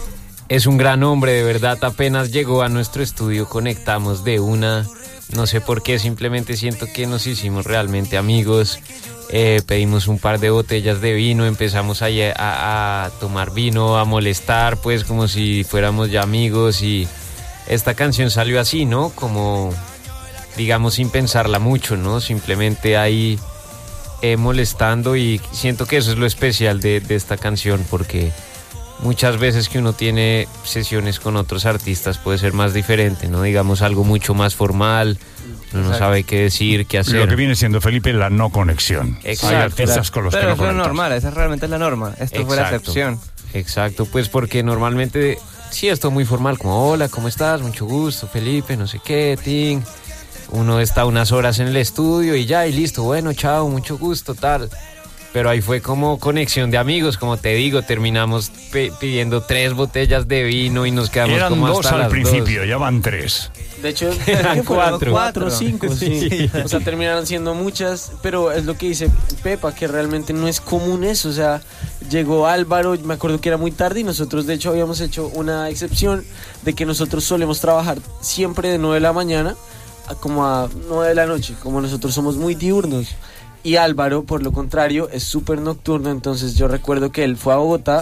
es un gran hombre, de verdad. Apenas llegó a nuestro estudio, conectamos de una. No sé por qué, simplemente siento que nos hicimos realmente amigos. Eh, pedimos un par de botellas de vino, empezamos a, a, a tomar vino, a molestar, pues como si fuéramos ya amigos. Y esta canción salió así, ¿no? Como, digamos, sin pensarla mucho, ¿no? Simplemente ahí eh, molestando, y siento que eso es lo especial de, de esta canción, porque muchas veces que uno tiene sesiones con otros artistas puede ser más diferente, ¿no? Digamos algo mucho más formal, uno no sabe qué decir, qué hacer. Lo que viene siendo, Felipe, la no conexión. Exacto. Hay artistas con los Pero que no eso es conectas. normal, esa realmente es la norma. Esto fue la Exacto. excepción. Exacto, pues porque normalmente sí, esto muy formal, como hola, ¿cómo estás? Mucho gusto, Felipe, no sé qué, ting. Uno está unas horas en el estudio y ya, y listo, bueno, chao, mucho gusto, tal. Pero ahí fue como conexión de amigos, como te digo, terminamos pe- pidiendo tres botellas de vino y nos quedamos Eran como dos hasta al las principio, dos. ya van tres. De hecho, Eran ¿qué fueron? cuatro. Cuatro o cinco, sí. Sí. O sea, terminaron siendo muchas, pero es lo que dice Pepa, que realmente no es común eso. O sea, llegó Álvaro, me acuerdo que era muy tarde, y nosotros de hecho habíamos hecho una excepción de que nosotros solemos trabajar siempre de nueve de la mañana a como a nueve de la noche, como nosotros somos muy diurnos. Y Álvaro, por lo contrario, es súper nocturno. Entonces yo recuerdo que él fue a Bogotá,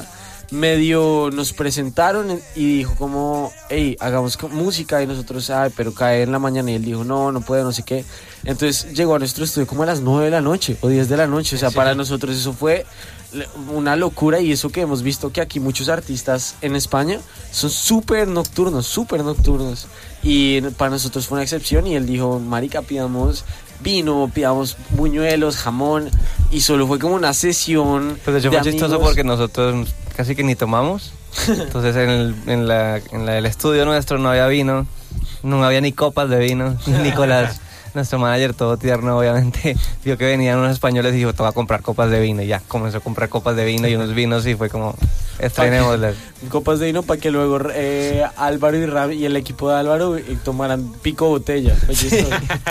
medio nos presentaron y dijo como, hey, hagamos co- música, y nosotros, ay, pero cae en la mañana, y él dijo, no, no puedo, no sé qué. Entonces llegó a nuestro estudio como a las nueve de la noche o diez de la noche, o sea, sí. Para nosotros eso fue una locura, y eso que hemos visto que aquí muchos artistas en España son súper nocturnos, súper nocturnos, y para nosotros fue una excepción. Y él dijo, marica, pidamos vino, pidamos buñuelos, jamón, y solo fue como una sesión. Pues de hecho de fue chistoso amigos. porque nosotros casi que ni tomamos. Entonces en el, en la, en la, el estudio nuestro no había vino, no había ni copas de vino. Nicolás, nuestro manager, todo tierno, obviamente, vio que venían unos españoles y dijo, te voy a comprar copas de vino. Y ya comenzó a comprar copas de vino y unos vinos, y fue como, estrenémoslas. Copas de vino para que luego eh, Álvaro y Ram y el equipo de Álvaro eh, tomaran pico botella. Oye,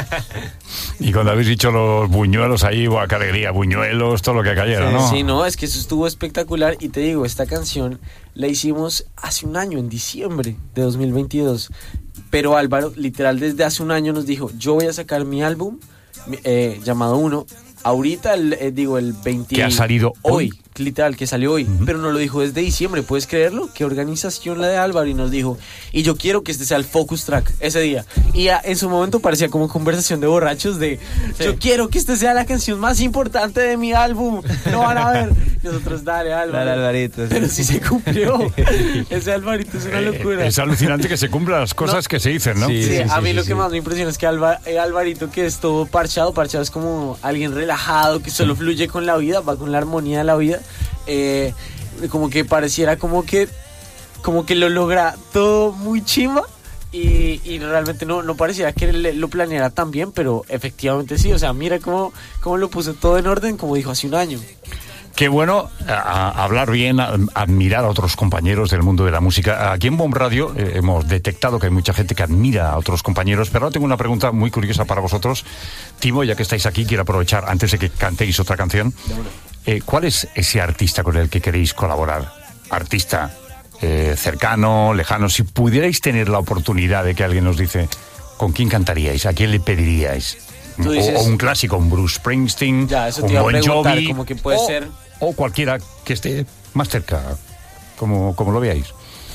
y cuando habéis dicho los buñuelos ahí, ¡buah, qué alegría! Buñuelos, todo lo que cayera, sí, ¿no? Sí, no, es que eso estuvo espectacular. Y te digo, esta canción la hicimos hace un año, en diciembre de dos mil veintidós. Pero Álvaro, literal, desde hace un año nos dijo, yo voy a sacar mi álbum eh, llamado Uno. Ahorita, el, eh, digo, el veinte... Que ha salido hoy. Hoy, literal, que salió hoy. Uh-huh. Pero nos lo dijo desde diciembre, ¿puedes creerlo? Qué organización la de Álvaro. Y nos dijo, y yo quiero que este sea el focus track ese día. Y a, en su momento parecía como conversación de borrachos de, sí. Yo quiero que este sea la canción más importante de mi álbum. No van a ver. Y nosotros, dale, Álvaro. Dale, Alvarito. Sí. Pero sí se cumplió. Ese Alvarito es una locura. Eh, es alucinante que se cumplan las cosas no. que se dicen, ¿no? Sí, sí, sí, a mí sí, lo sí, que sí. más me impresiona es que Alva, eh, Alvarito, que es todo parchado, parchado es como alguien relajado, que solo fluye con la vida, va con la armonía de la vida. Eh, como que pareciera como que como que lo logra todo muy chimba, y, y realmente no, no pareciera que le, lo planeara tan bien, pero efectivamente sí. O sea, mira cómo, cómo lo puso todo en orden, como dijo hace un año. Qué bueno a, a hablar bien, a, a admirar a otros compañeros del mundo de la música. Aquí en Bomb Radio eh, hemos detectado que hay mucha gente que admira a otros compañeros, pero ahora tengo una pregunta muy curiosa para vosotros. Timo, ya que estáis aquí, quiero aprovechar, antes de que cantéis otra canción, eh, ¿cuál es ese artista con el que queréis colaborar? Artista eh, cercano, lejano. Si pudierais tener la oportunidad de que alguien os dice, ¿con quién cantaríais? ¿A quién le pediríais? Dices, o, o un clásico, un Bruce Springsteen, ya, eso te un iba a Bon preguntar, Jovi, como que puede o, ser... o cualquiera que esté más cerca, como, como lo veáis.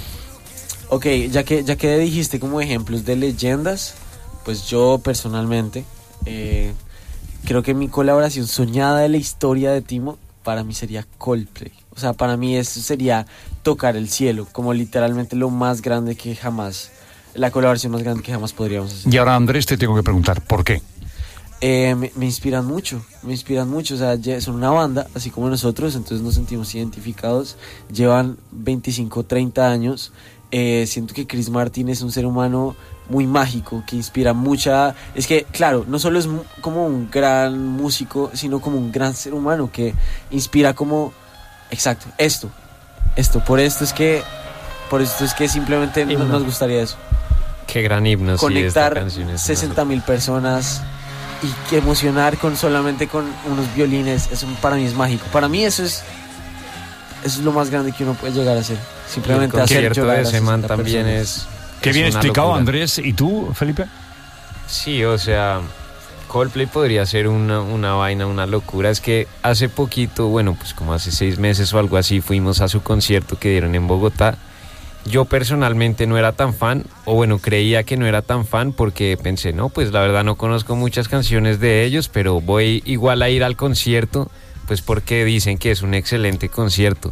Ok, ya que, ya que dijiste como ejemplos de leyendas, pues yo personalmente eh, creo que mi colaboración soñada de la historia de Timo para mí sería Coldplay. O sea, para mí eso sería tocar el cielo, como literalmente lo más grande que jamás, la colaboración más grande que jamás podríamos hacer. Y ahora, Andrés, te tengo que preguntar, ¿por qué? Eh, me, me inspiran mucho, me inspiran mucho, o sea, ya son una banda, así como nosotros, entonces nos sentimos identificados, llevan veinticinco, treinta años, eh, siento que Chris Martin es un ser humano muy mágico, que inspira mucha, es que claro, no solo es mu- como un gran músico, sino como un gran ser humano que inspira como, exacto, esto, esto, por esto es que, por esto es que simplemente no, nos gustaría eso. Qué gran himno, conectar sí, esta canción es sesenta mil personas y que emocionar con solamente con unos violines, eso para mí es mágico. Para mí eso es eso es lo más grande que uno puede llegar a hacer. Simplemente hacer llorar de a ese man también personas. es Qué es bien una explicado, locura. Andrés. ¿Y tú, Felipe? Sí, o sea, Coldplay podría ser una, una vaina, una locura. Es que hace poquito, bueno, pues como hace seis meses o algo así, fuimos a su concierto que dieron en Bogotá. Yo personalmente no era tan fan, o bueno, creía que no era tan fan porque pensé, no, pues la verdad no conozco muchas canciones de ellos, pero voy igual a ir al concierto, pues porque dicen que es un excelente concierto.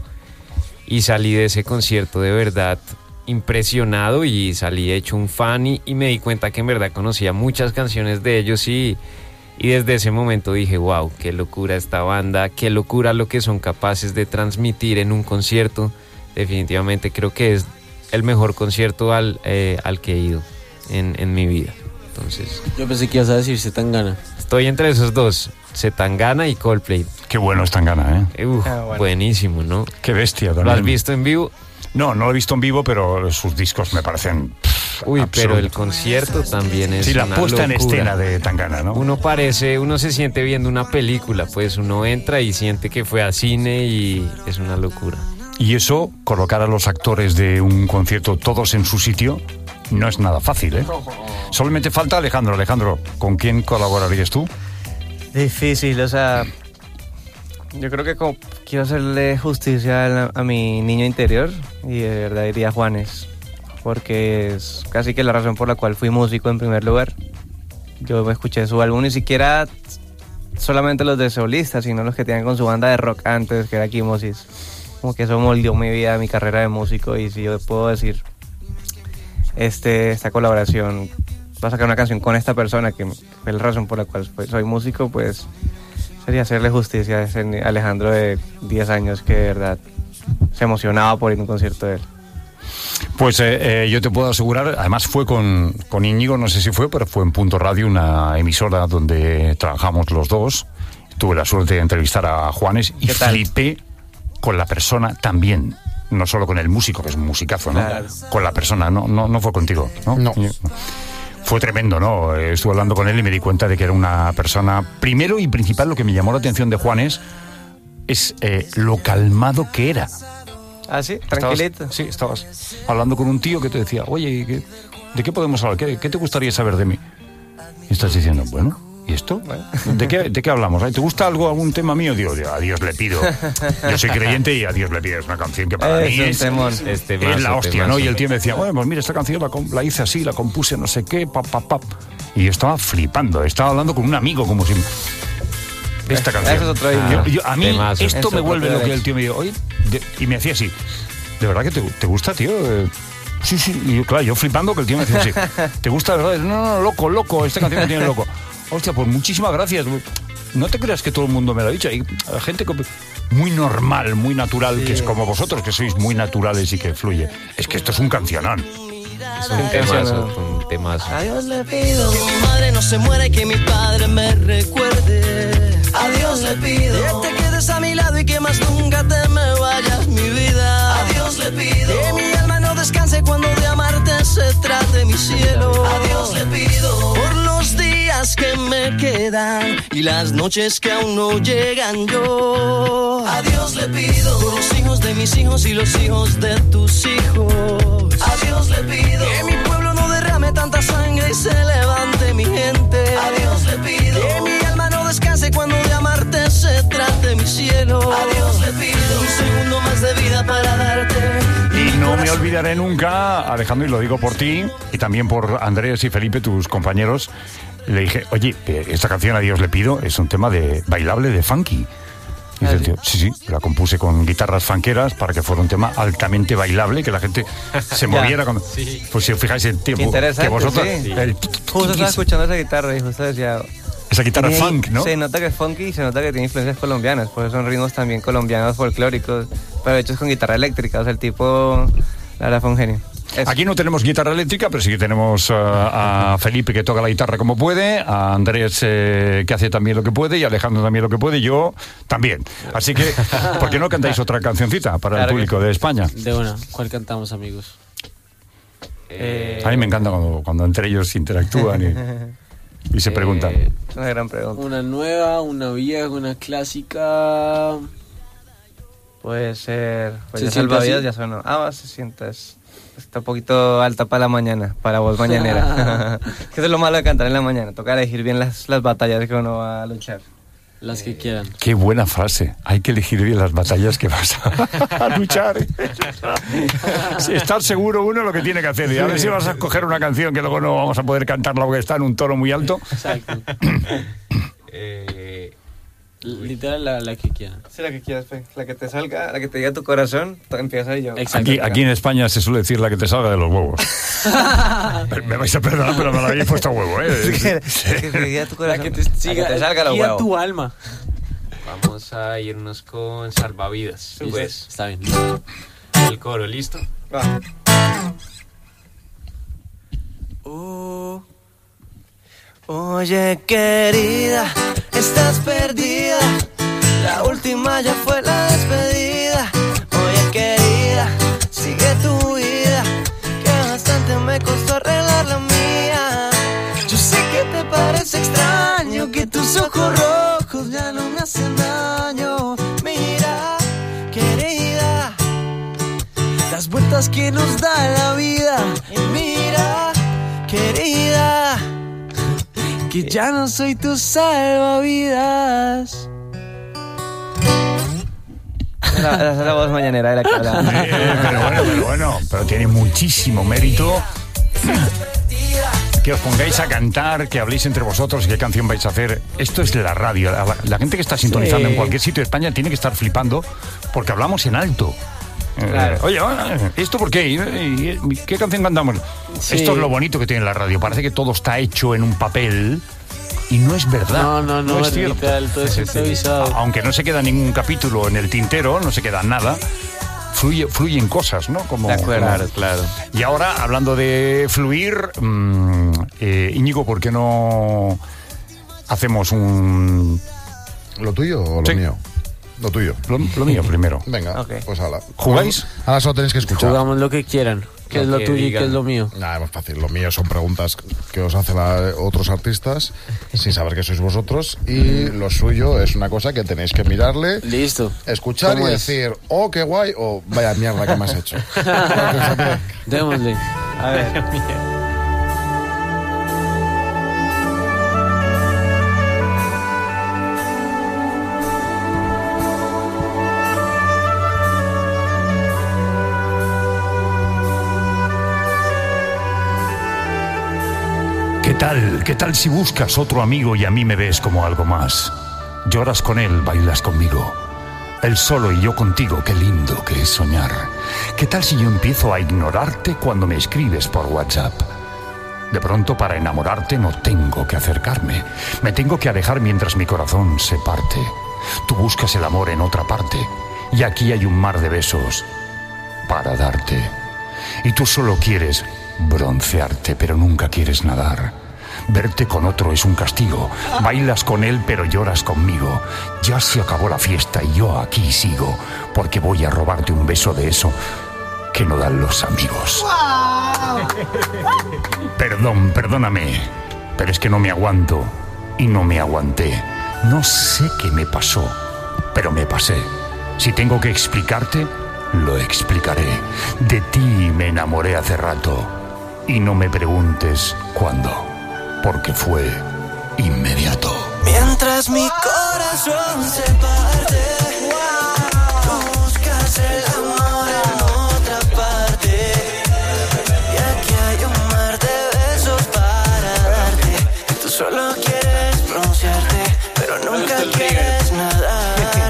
Y salí de ese concierto de verdad impresionado y salí hecho un fan y, y me di cuenta que en verdad conocía muchas canciones de ellos y, y desde ese momento dije, wow, qué locura esta banda, qué locura lo que son capaces de transmitir en un concierto. Definitivamente creo que es el mejor concierto al, eh, al que he ido en, en mi vida. Entonces, yo pensé que ibas a decir Zetangana. Estoy entre esos dos, Zetangana y Coldplay. Qué bueno es Zetangana, ¿eh? Uf, Ah, bueno. Buenísimo, ¿no? Qué bestia también. ¿Lo has visto en vivo? No, no lo he visto en vivo, pero sus discos me parecen pff, Uy, absurdos. pero el concierto también es Sí, la una puesta en locura. escena de Tangana, ¿no? Uno parece, uno se siente viendo una película, pues uno entra y siente que fue a cine y es una locura. Y eso, colocar a los actores de un concierto todos en su sitio, no es nada fácil, ¿eh? Solamente falta Alejandro. Alejandro, ¿con quién colaborarías tú? Difícil, o sea, Yo creo que como quiero hacerle justicia a, la- a mi niño interior y de verdad diría Juanes, porque es casi que la razón por la cual fui músico en primer lugar. Yo me escuché su álbum, ni siquiera solamente los de solistas, sino los que tenían con su banda de rock antes, que era Quimosis. Como que eso moldeó mi vida, mi carrera de músico, y si yo puedo decir este, esta colaboración, va a sacar una canción con esta persona que fue la razón por la cual soy músico, pues sería hacerle justicia a ese Alejandro de diez años que de verdad se emocionaba por ir a un concierto de él. Pues eh, eh, yo te puedo asegurar, además fue con, con Íñigo, no sé si fue, pero fue en Punto Radio, una emisora donde trabajamos los dos. Tuve la suerte de entrevistar a Juanes y flipé con la persona también. No solo con el músico, que es un musicazo, ¿no? Claro. Con la persona, no, no, no fue contigo, ¿no? No. Fue tremendo, ¿no? Eh, Estuve hablando con él y me di cuenta de que era una persona... Primero y principal, lo que me llamó la atención de Juanes es eh, lo calmado que era. Ah, sí, Estabas- tranquilito. sí, estabas hablando con un tío que te decía, oye, ¿qué- ¿de qué podemos hablar? ¿Qué, qué te gustaría saber de mí? Y estás diciendo, bueno, ¿y esto? ¿De qué, de qué hablamos? ¿Te gusta algo, algún tema mío? Digo, a Dios le pido. Yo soy creyente y a Dios le pido. Es una canción que para Es mí un es, temón. Este es mazo, la hostia, temazo. ¿no? Y el tío me decía, bueno, pues mira, esta canción la, com- la hice así, la compuse no sé qué, pap, pap, pap. Y yo estaba flipando, estaba hablando con un amigo como si... de esta canción. Eso es otro Yo- idioma. yo- a mí Temazo. esto Eso me es vuelve otro lo que derecho. el tío me dijo, oye, de- y me hacía así, ¿de verdad que te, te gusta, tío? Eh, Sí, sí, y yo, claro, yo flipando que el tío me decía así, ¿te gusta de verdad? No, no, loco, loco, esta canción me tiene loco. Hostia, pues muchísimas gracias. No te creas que todo el mundo me lo ha dicho. Hay gente que- muy normal, muy natural, que es como vosotros, que sois muy naturales y que fluye. Es que esto es un cancionón. Es un temazo, un temazo. A Dios le pido que mi madre no se muera y que mi padre me recuerde. A Dios le pido que te quedes a mi lado y que más nunca te me vayas, mi vida. A Dios le pido que mi alma no descanse cuando de amarte se trate, mi cielo. A Dios le pido por los días que me quedan y las noches que aún no llegan yo. A Dios le pido por los hijos de mis hijos y los hijos de tus hijos. A Dios le pido que mi pueblo no derrame tanta sangre y se levante mi gente. A Dios le pido que mi alma no descanse cuando de amarte se trate, mi cielo. A Dios le pido un segundo más de vida para darte. Y no me olvidaré nunca, Alejandro, y lo digo por ti, y también por Andrés y Felipe, tus compañeros, le dije, oye, esta canción a Dios le pido es un tema de bailable, de funky. Y dice el tío, sí, sí, la compuse con guitarras funkeras para que fuera un tema altamente bailable, que la gente se moviera. Cuando... Pues si os fijáis el tiempo, Interesante, que vosotros... sí. el- Justo estaba escuchando esa guitarra y justo decía... Esa guitarra tiene ahí- funk, ¿no? Se nota que es funky y se nota que tiene influencias colombianas, pues son ritmos también colombianos folclóricos, pero hechos con guitarra eléctrica, o sea, el tipo, la verdad fue un genio. Eso. Aquí no tenemos guitarra eléctrica, pero sí que tenemos uh, a Felipe que toca la guitarra como puede, a Andrés eh, que hace también lo que puede y a Alejandro también lo que puede y yo también. Así que, ¿por qué no cantáis otra cancioncita para Claro el que público de España? De una, ¿cuál cantamos, amigos? Eh, A mí me encanta cuando, cuando entre ellos interactúan y, y se preguntan. Eh, Es una gran pregunta. Una nueva, una vieja, una clásica. Puede ser, pues ¿Se ya siente salvavidas así? ya sonó. Ah, se siente, es- está un poquito alta para la mañana, para voz mañanera. Que eso es lo malo de cantar en la mañana, toca elegir bien las, las batallas que uno va a luchar. Las que quieran. Qué buena frase. Hay que elegir bien las batallas que vas a, a luchar. Sí, estar seguro uno lo que tiene que hacer. Y a ver si vas a escoger una canción que luego no vamos a poder cantarla porque está en un tono muy alto. Exacto. Eh, Literal, la, la que quieran. Sí, la que quieras, Fe. La que te salga, la que te diga tu corazón, to- empieza yo. Exacto. Aquí, aquí en España se suele decir la que te salga de los huevos. Me vais a perdonar, pero me la habéis puesto a huevo, La ¿eh? que te diga tu La corazón. que te, siga, la que te salga los guía huevos. tu alma. vamos a irnos con Salvavidas. Listo, Pues, está bien. el coro, ¿listo? Va. Oh, oye querida, estás perdida. La última ya fue la despedida. Oye querida, sigue tu vida, que bastante me costó arreglar la mía. Yo sé que te parece extraño que tus ojos rojos ya no me hacen daño. Mira, querida, las vueltas que nos da la vida. Mira, querida, que ya no soy tu salvavidas. Esa esa es la voz mañanera de la que hablaba. Sí, pero bueno, pero bueno, pero tiene muchísimo mérito que os pongáis a cantar, que habléis entre vosotros, qué canción vais a hacer. Esto es la radio. La, la gente que está sintonizando Sí. en cualquier sitio de España tiene que estar flipando porque hablamos en alto. Claro. Eh, oye, ¿esto por qué? ¿Y- y- ¿Qué canción cantamos? Sí. Esto es lo bonito que tiene la radio. Parece que todo está hecho en un papel y no es verdad. No, no, no, es cierto. literal, todo es improvisado. Aunque no se queda ningún capítulo en el tintero, no se queda nada. Fluye, fluyen cosas, ¿no? Como, De acuerdo. como- Claro, claro. Y ahora, hablando de fluir, mmm, eh, Íñigo, ¿por qué no hacemos un... ¿Lo tuyo o lo Sí. mío? Lo tuyo. Lo, lo mío primero. Venga, Ok. pues ala. ¿Jugáis? Ahora solo tenéis que escuchar. Jugamos lo que quieran. ¿Qué Lo es lo que tuyo y digan. qué es lo mío? Nada, es más fácil. Lo mío son preguntas que os hacen a otros artistas sin saber que sois vosotros. Y lo suyo es una cosa que tenéis que mirarle, Listo. escuchar y ¿Cómo es? decir, oh, qué guay, o vaya mierda que me has hecho. Lo que os apetezca. Démosle. A ver. ¿Qué tal? ¿Qué tal si buscas otro amigo y a mí me ves como algo más? Lloras con él, bailas conmigo. Él solo y yo contigo, qué lindo que es soñar. ¿Qué tal si yo empiezo a ignorarte cuando me escribes por WhatsApp? De pronto, para enamorarte no tengo que acercarme. Me tengo que alejar mientras mi corazón se parte. Tú buscas el amor en otra parte y aquí hay un mar de besos para darte. Y tú solo quieres broncearte, pero nunca quieres nadar. Verte con otro es un castigo. Bailas con él, pero lloras conmigo. Ya se acabó la fiesta y yo aquí sigo, porque voy a robarte un beso de eso que no dan los amigos. Perdón, perdóname, pero es que no me aguanto y no me aguanté. No sé qué me pasó, pero me pasé. Si tengo que explicarte, lo explicaré. De ti me enamoré hace rato y no me preguntes cuándo, porque fue inmediato. Mientras mi corazón se parte, tú buscas el amor en otra parte. Y aquí hay un mar de besos para darte. Tú solo quieres broncearte, pero nunca quieres nadar.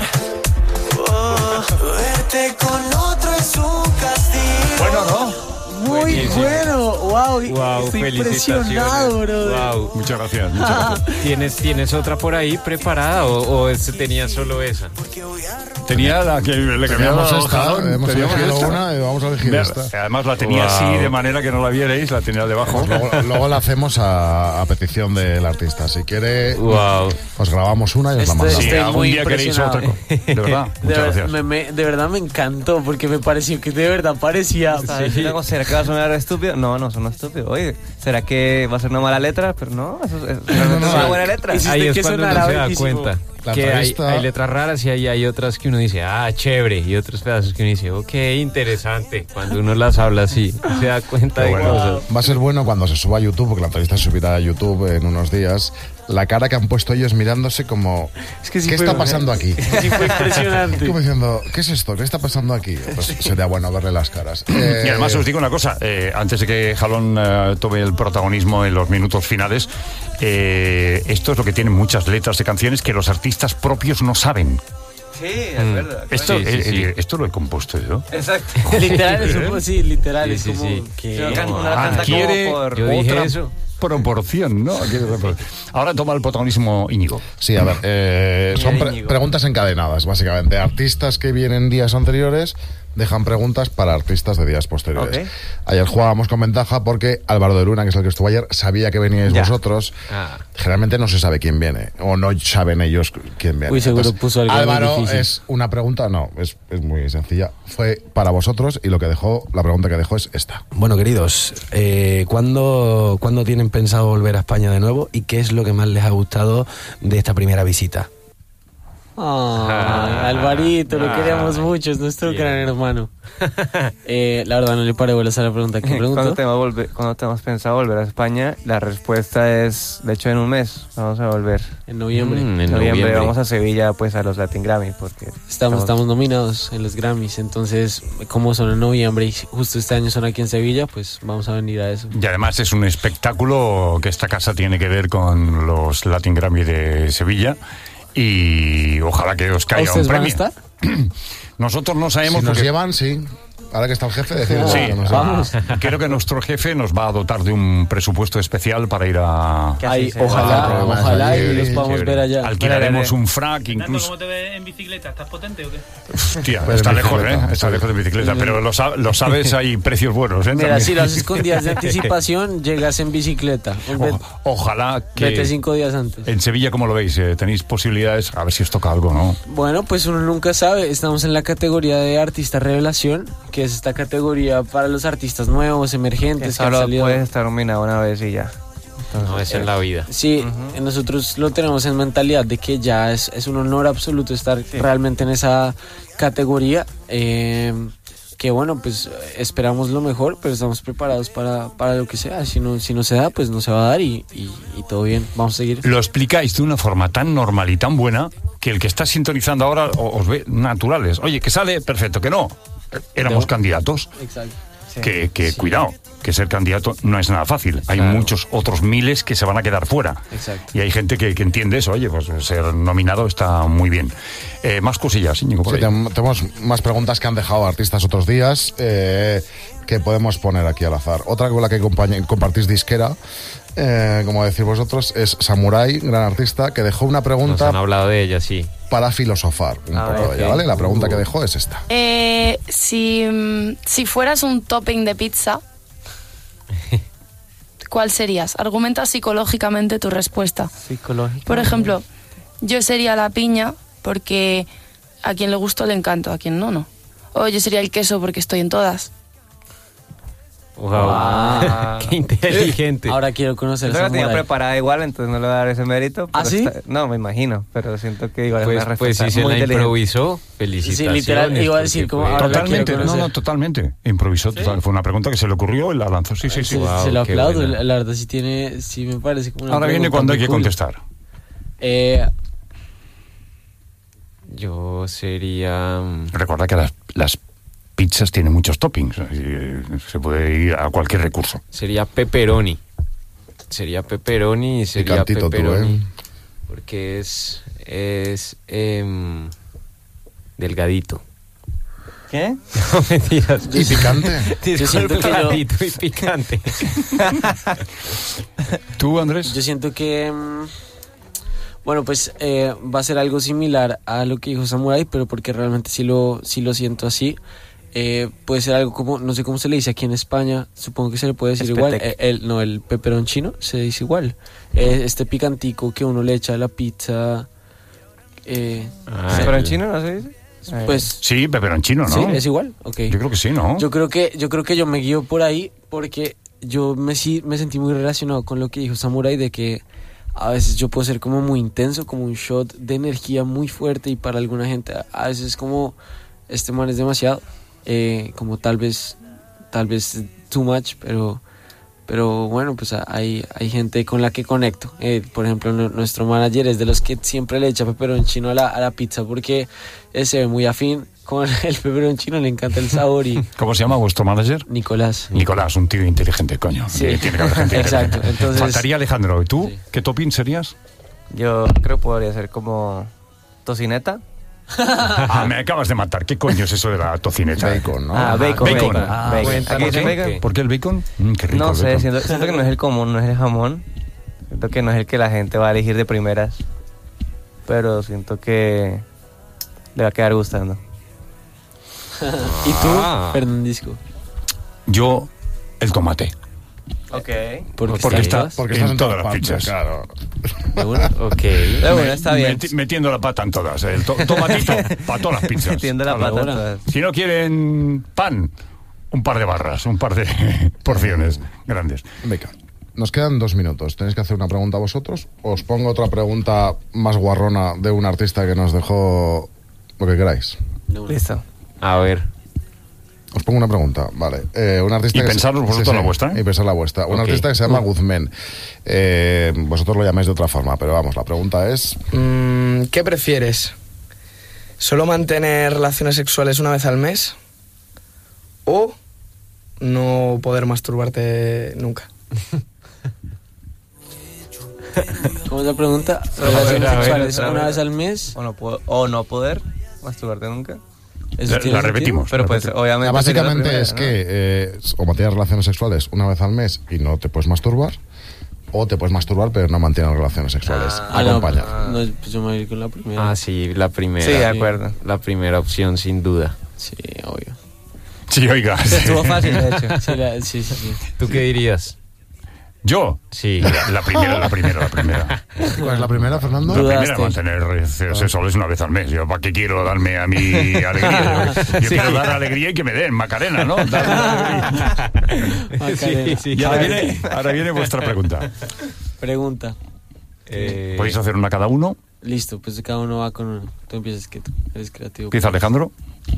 Oh, verte con otro es un castigo. Bueno, ¿no? Muy Buenísimo. bueno, wow, Wow, estoy felicitaciones. impresionado, brother. Wow. Muchas gracias, muchas gracias. ¿Tienes, ¿Tienes otra por ahí preparada o, o este tenía solo esa? Tenía la que le Teníamos cambiamos esta, jalón, hemos teníamos elegido esta. una y vamos a elegir Mira, esta. Además la tenía Wow. así de manera que no la vierais, la tenía debajo. Luego, luego la hacemos a, a petición del artista. Si quiere, Wow. os grabamos una y os la Este- mandamos. Sí, Estoy algún muy día queréis otra. impresionado. co- De verdad, De, muchas ver- gracias. me- me- de verdad me encantó porque me pareció que de verdad parecía. ¿Sabes? Luego, ¿será que va a sonar estúpido? No, no suena estúpido. Oye, ¿será que va a ser una mala letra? Pero no, eso es, es- realmente es una buena letra. Hiciste Ahí es que cuando uno sonara se da bellísimo. cuenta La que hay, entrevista- hay letras raras y hay, hay otras que uno dice, ah, chévere, y otros pedazos que uno dice, ok, interesante. Cuando uno las habla así, se da cuenta de Bueno, cosas. va a ser bueno cuando se suba a YouTube, porque la entrevista se subirá a YouTube en unos días. La cara que han puesto ellos mirándose como, Es que sí ¿qué fue- está pasando aquí? Sí, fue impresionante. Como diciendo, ¿qué es esto? ¿Qué está pasando aquí? Pues sería bueno verle las caras. Eh, Y además os digo una cosa, eh, antes de que Jalón eh, tome el protagonismo en los minutos finales, eh, esto es lo que tienen muchas letras de canciones que los artistas propios no saben. Sí, es verdad. Esto, Sí, sí, eh, sí. eh, esto lo he compuesto yo. Exacto. Literal, es un- sí, literal, Sí, es sí, como sí. que... Pero can- uno la Ah, canta quiere- como por... Yo dije Otra eso. proporción, ¿no? Quiere repro- Ahora toma el protagonismo Íñigo. Sí, a ver, eh, son pre- Íñigo. preguntas encadenadas, básicamente. Artistas que vienen días anteriores dejan preguntas para artistas de días posteriores. Ok. Ayer jugábamos con ventaja porque Álvaro de Luna, que es el que estuvo ayer, sabía que veníais Ya. vosotros. Ah. Generalmente no se sabe quién viene, o no saben ellos quién viene. Uy, seguro puso algo muy Álvaro difícil. es una pregunta, no, es, es muy sencilla. Fue para vosotros y lo que dejó, la pregunta que dejó es esta. Bueno, queridos, eh, ¿cuándo, ¿cuándo tienen pensado volver a España de nuevo y qué es lo que más les ha gustado de esta primera visita? Ay, Alvarito, lo queremos mucho, es nuestro Bien. gran hermano. Eh, la verdad no le paré bolas a la pregunta que ¿Cuándo preguntó. tenemos, volver, ¿Cuándo tenemos pensado volver a España? La respuesta es, de hecho, en un mes vamos a volver. En noviembre. Mm, en En noviembre, noviembre. vamos a Sevilla, pues, a los Latin Grammy, porque Estamos, estamos nominados en los Grammys, entonces como son en noviembre y justo este año son aquí en Sevilla, pues vamos a venir a eso. Y además es un espectáculo que esta casa tiene que ver con los Latin Grammy de Sevilla y ojalá que os caiga un ¿Ustedes van a premio. estar? Nosotros no sabemos Si nos porque- llevan, sí. Ahora que está el jefe, decimos Sí, que nos vamos. llevan. creo que nuestro jefe nos va a dotar de un presupuesto especial para ir a... Que así Ay, sea. ojalá, Ah, ojalá allí, y los podamos chévere. ver allá. Alquilaremos Mira, un frac, Fernando, incluso... ¿cómo te ves en bicicleta? ¿Estás potente o qué? Hostia, Pues está en lejos, bicicleta, ¿eh? Está sí. lejos de bicicleta, pero lo, sa- lo sabes, hay precios buenos, ¿eh? Mira, También. si lo haces con días de anticipación, llegas en bicicleta. Ve- O- ojalá que... Vete cinco días antes. En Sevilla, ¿cómo lo veis? Eh, ¿Tenéis posibilidades? A ver si os toca algo, ¿no? Bueno, pues uno nunca sabe. Estamos en la categoría de artista revelación, que es esta categoría para los artistas nuevos, Que emergentes, que han solo salido. puedes estar nominado una vez y ya. No, es en la vida. Sí, nosotros lo tenemos en mentalidad de que ya es, es un honor absoluto estar realmente en esa categoría. eh, que bueno, pues esperamos lo mejor, pero estamos preparados para, para lo que sea. Si no, si no se da, pues no se va a dar y, y, y todo bien. Vamos a seguir. Lo explicáis de una forma tan normal y tan buena que el que está sintonizando ahora o- os ve naturales. Oye, que sale, perfecto, que no. Éramos No. candidatos. Exacto. Que, que cuidado, que ser candidato no es nada fácil. Hay muchos otros miles que se van a quedar fuera. Exacto. Y hay gente que, que entiende eso. Oye, pues ser nominado está muy bien. Eh, más cosillas, Íñigo, por Sí, ahí. tem- tenemos más preguntas que han dejado artistas otros días eh, que podemos poner aquí al azar. Otra con la que acompaña- compartís disquera, eh, como decís vosotros, es Samurai, gran artista, que dejó una Nos pregunta han hablado de ella, sí. para filosofar un A poco ver, de ella, ok. ¿vale? La pregunta que dejó es esta. Eh, si, mm, si fueras un topping de pizza, ¿cuál serías? Argumenta psicológicamente tu respuesta. Psicológico. Por ejemplo, yo sería la piña porque a quien le gustó le encanto, a quien no, no. O yo sería el queso porque estoy en todas. Wow. Ah. Qué inteligente. Ahora quiero conocer Yo a la tenía Samurai. preparada igual, entonces no le voy a dar ese mérito. ¿Ah, pero sí? está- no, me imagino, pero siento que igual Pues, es una pues respuesta si se muy la inteligente. improvisó, felicitaciones. literal, iba a decir porque como fue- ahora la Totalmente, quiero no, conocer. no, totalmente. Improvisó, total. Fue una pregunta que se le ocurrió y la lanzó. Sí, sí, sí. Se, Wow, se lo qué aplaudo, buena. la, la verdad sí tiene, sí me parece como una Ahora viene pregunta cuando hay muy que cool. contestar. Eh, Yo sería... mm, Recuerda que las, las pizzas tienen muchos toppings. eh, Se puede ir a cualquier recurso. Sería pepperoni. Sería pepperoni y sería Picantito tú, pepperoni. ¿eh? Porque es... Es... em, delgadito. ¿Qué? No, mentiras. ¿Y picante? Yo siento que yo- Delgadito y picante. ¿Tú, Andrés? yo siento que mm, bueno, pues eh, va a ser algo similar a lo que dijo Samurai, pero porque realmente sí lo, sí lo siento así. Eh, puede ser algo como, no sé cómo se le dice aquí en España, supongo que se le puede decir igual. Espetec. Eh, el, no, el peperoncino se dice igual. Eh, este picantico que uno le echa a la pizza. Eh, Ah, ¿Pero en el- chino no se dice? Eh, pues Sí, peperoncino, ¿no? sí, es igual. Okay. Yo creo que sí, ¿no? Yo creo que yo creo que yo me guío por ahí porque yo me sí me sentí muy relacionado con lo que dijo Samurai de que a veces yo puedo ser como muy intenso, como un shot de energía muy fuerte y para alguna gente a- a veces como este man es demasiado, eh, como tal vez tal vez too much, pero pero bueno, pues a- hay hay gente con la que conecto. Eh, por ejemplo, nu- nuestro manager es de los que siempre le echa peperoncino a la, a la pizza porque él se ve muy afín con el peperoncino, le encanta el sabor y ¿Cómo se llama vuestro manager? Nicolás. Nicolás, un tío inteligente, coño. Sí. Eh, Tiene que haber gente Exacto, inteligente. entonces- Faltaría Alejandro. ¿Y tú? Sí. ¿Qué topping serías? Yo creo que podría ser como tocineta. Ah, me acabas de matar. ¿Qué coño es eso de la tocineta? Bacon, ¿no? Ah, bacon. Bacon. Bacon. Ah, bacon. cuéntanos ¿Aquí dicen qué. bacon? ¿Por qué el bacon? Mm, qué rico No el sé, bacon. siento, siento que no es el común, no es el jamón. Siento que no es el que la gente va a elegir de primeras. Pero siento que le va a quedar gustando. ¿Y tú, Ah. Fernandisco? Yo, el tomate. Ok. Porque, Porque está, todas? Porque en estás en todas todas las partes, pizzas. claro. ¿De una? Ok. Pero bueno, está bien. Meti- metiendo la pata en todas. El to- tomatito para todas las pizzas. Entiendo la Hola, pata. hola. todas. Si no quieren pan, un par de barras, un par de porciones grandes. Bacon. nos quedan dos minutos. Tenéis que hacer una pregunta a vosotros. Os pongo otra pregunta más guarrona de un artista que nos dejó lo que queráis. Listo. A ver. Os pongo una pregunta, vale. Eh, un artista y que pensaros se... vosotros sí, sí, la vuestra. ¿eh? Y pensar la vuestra. Un Okay. artista que se llama Guzmán. Eh, vosotros lo llamáis de otra forma, pero vamos, la pregunta es... Mm, ¿Qué prefieres? ¿Solo mantener relaciones sexuales una vez al mes? ¿O no poder masturbarte nunca? ¿Cómo es la pregunta? A ver, ¿Relaciones a ver, sexuales otra una vez. vez al mes? O no, po- o no poder masturbarte nunca. ¿Eso La, tiene la sentido? repetimos. Pero pues obviamente... Ya, sería la básicamente primera, es ¿no? que eh, o mantienes relaciones sexuales una vez al mes y no te puedes masturbar, o te puedes masturbar pero no mantienes relaciones sexuales. Ah, no, Acompaña. no, pues yo me voy a ir con la primera. Ah, sí, la primera. Sí, de acuerdo. La primera opción, sin duda. Sí, obvio. Sí, oiga. sí. Estuvo fácil, de hecho. Sí, la- sí, sí, sí. ¿Tú qué dirías? Yo. Sí. La, la primera, la primera, la primera. ¿Cuál es la primera, Fernando? La Dudaste. primera, mantener relaciones sexuales una vez al mes. Yo, ¿para qué quiero darme a mi alegría? Yo, yo Sí. quiero dar alegría y que me den, Macarena, ¿no? Darme alegría. Macarena. sí. Y ahora viene, ahora viene vuestra pregunta. Pregunta. Eh, ¿Podéis hacer una cada uno? Listo, pues cada uno va con uno. Tú empiezas, que tú eres creativo. Empieza Alejandro.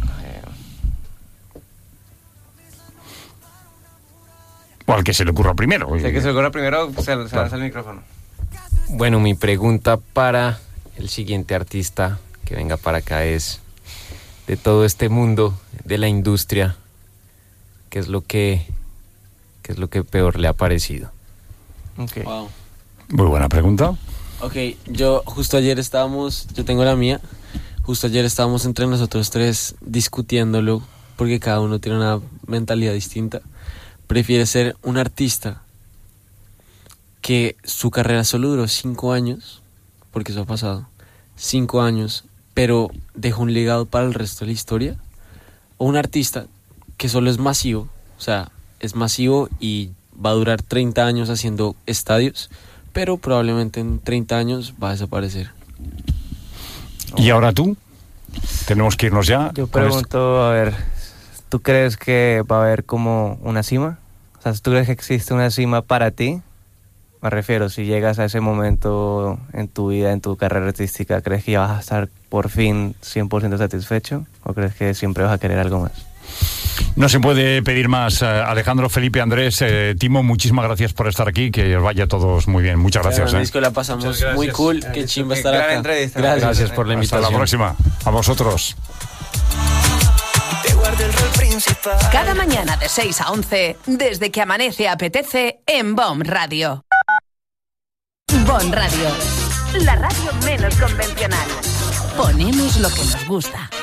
O al que se le ocurra primero. Si hay que se ocurra primero, se, se lanza el micrófono. Bueno, mi pregunta para el siguiente artista que venga para acá es, de todo este mundo de la industria, ¿qué es lo que, qué es lo que peor le ha parecido? Okay. Wow. Muy buena pregunta. Ok, yo justo ayer estábamos, yo tengo la mía, justo ayer estábamos entre nosotros tres discutiéndolo, porque cada uno tiene una mentalidad distinta. Prefiere ser un artista que su carrera solo duró cinco años, porque eso ha pasado, cinco años, pero dejó un legado para el resto de la historia, o un artista que solo es masivo, o sea, es masivo y va a durar treinta años haciendo estadios, pero probablemente en treinta años va a desaparecer. ¿Y ahora tú? Tenemos que irnos ya. Yo con esto. pregunto, a ver, ¿tú crees que va a haber como una cima? O sea, ¿tú crees que existe una cima para ti? Me refiero, si llegas a ese momento en tu vida, en tu carrera artística, ¿crees que ya vas a estar por fin cien por ciento satisfecho? ¿O crees que siempre vas a querer algo más? No se puede pedir más. Eh, Alejandro, Felipe, Andrés, eh, Timo, muchísimas gracias por estar aquí. Que os vaya a todos muy bien. Muchas gracias. Claro, eh. disco la pasamos Muchas gracias. muy cool. Qué Gracias. chimba Qué estar gran acá. entrevista. Gracias. Gracias por la Hasta invitación. la próxima. A vosotros. Te guardo el rol principal. Cada mañana de seis a once, desde que amanece apetece en B O M Radio. B O M Radio, la radio menos convencional. Ponemos lo que nos gusta.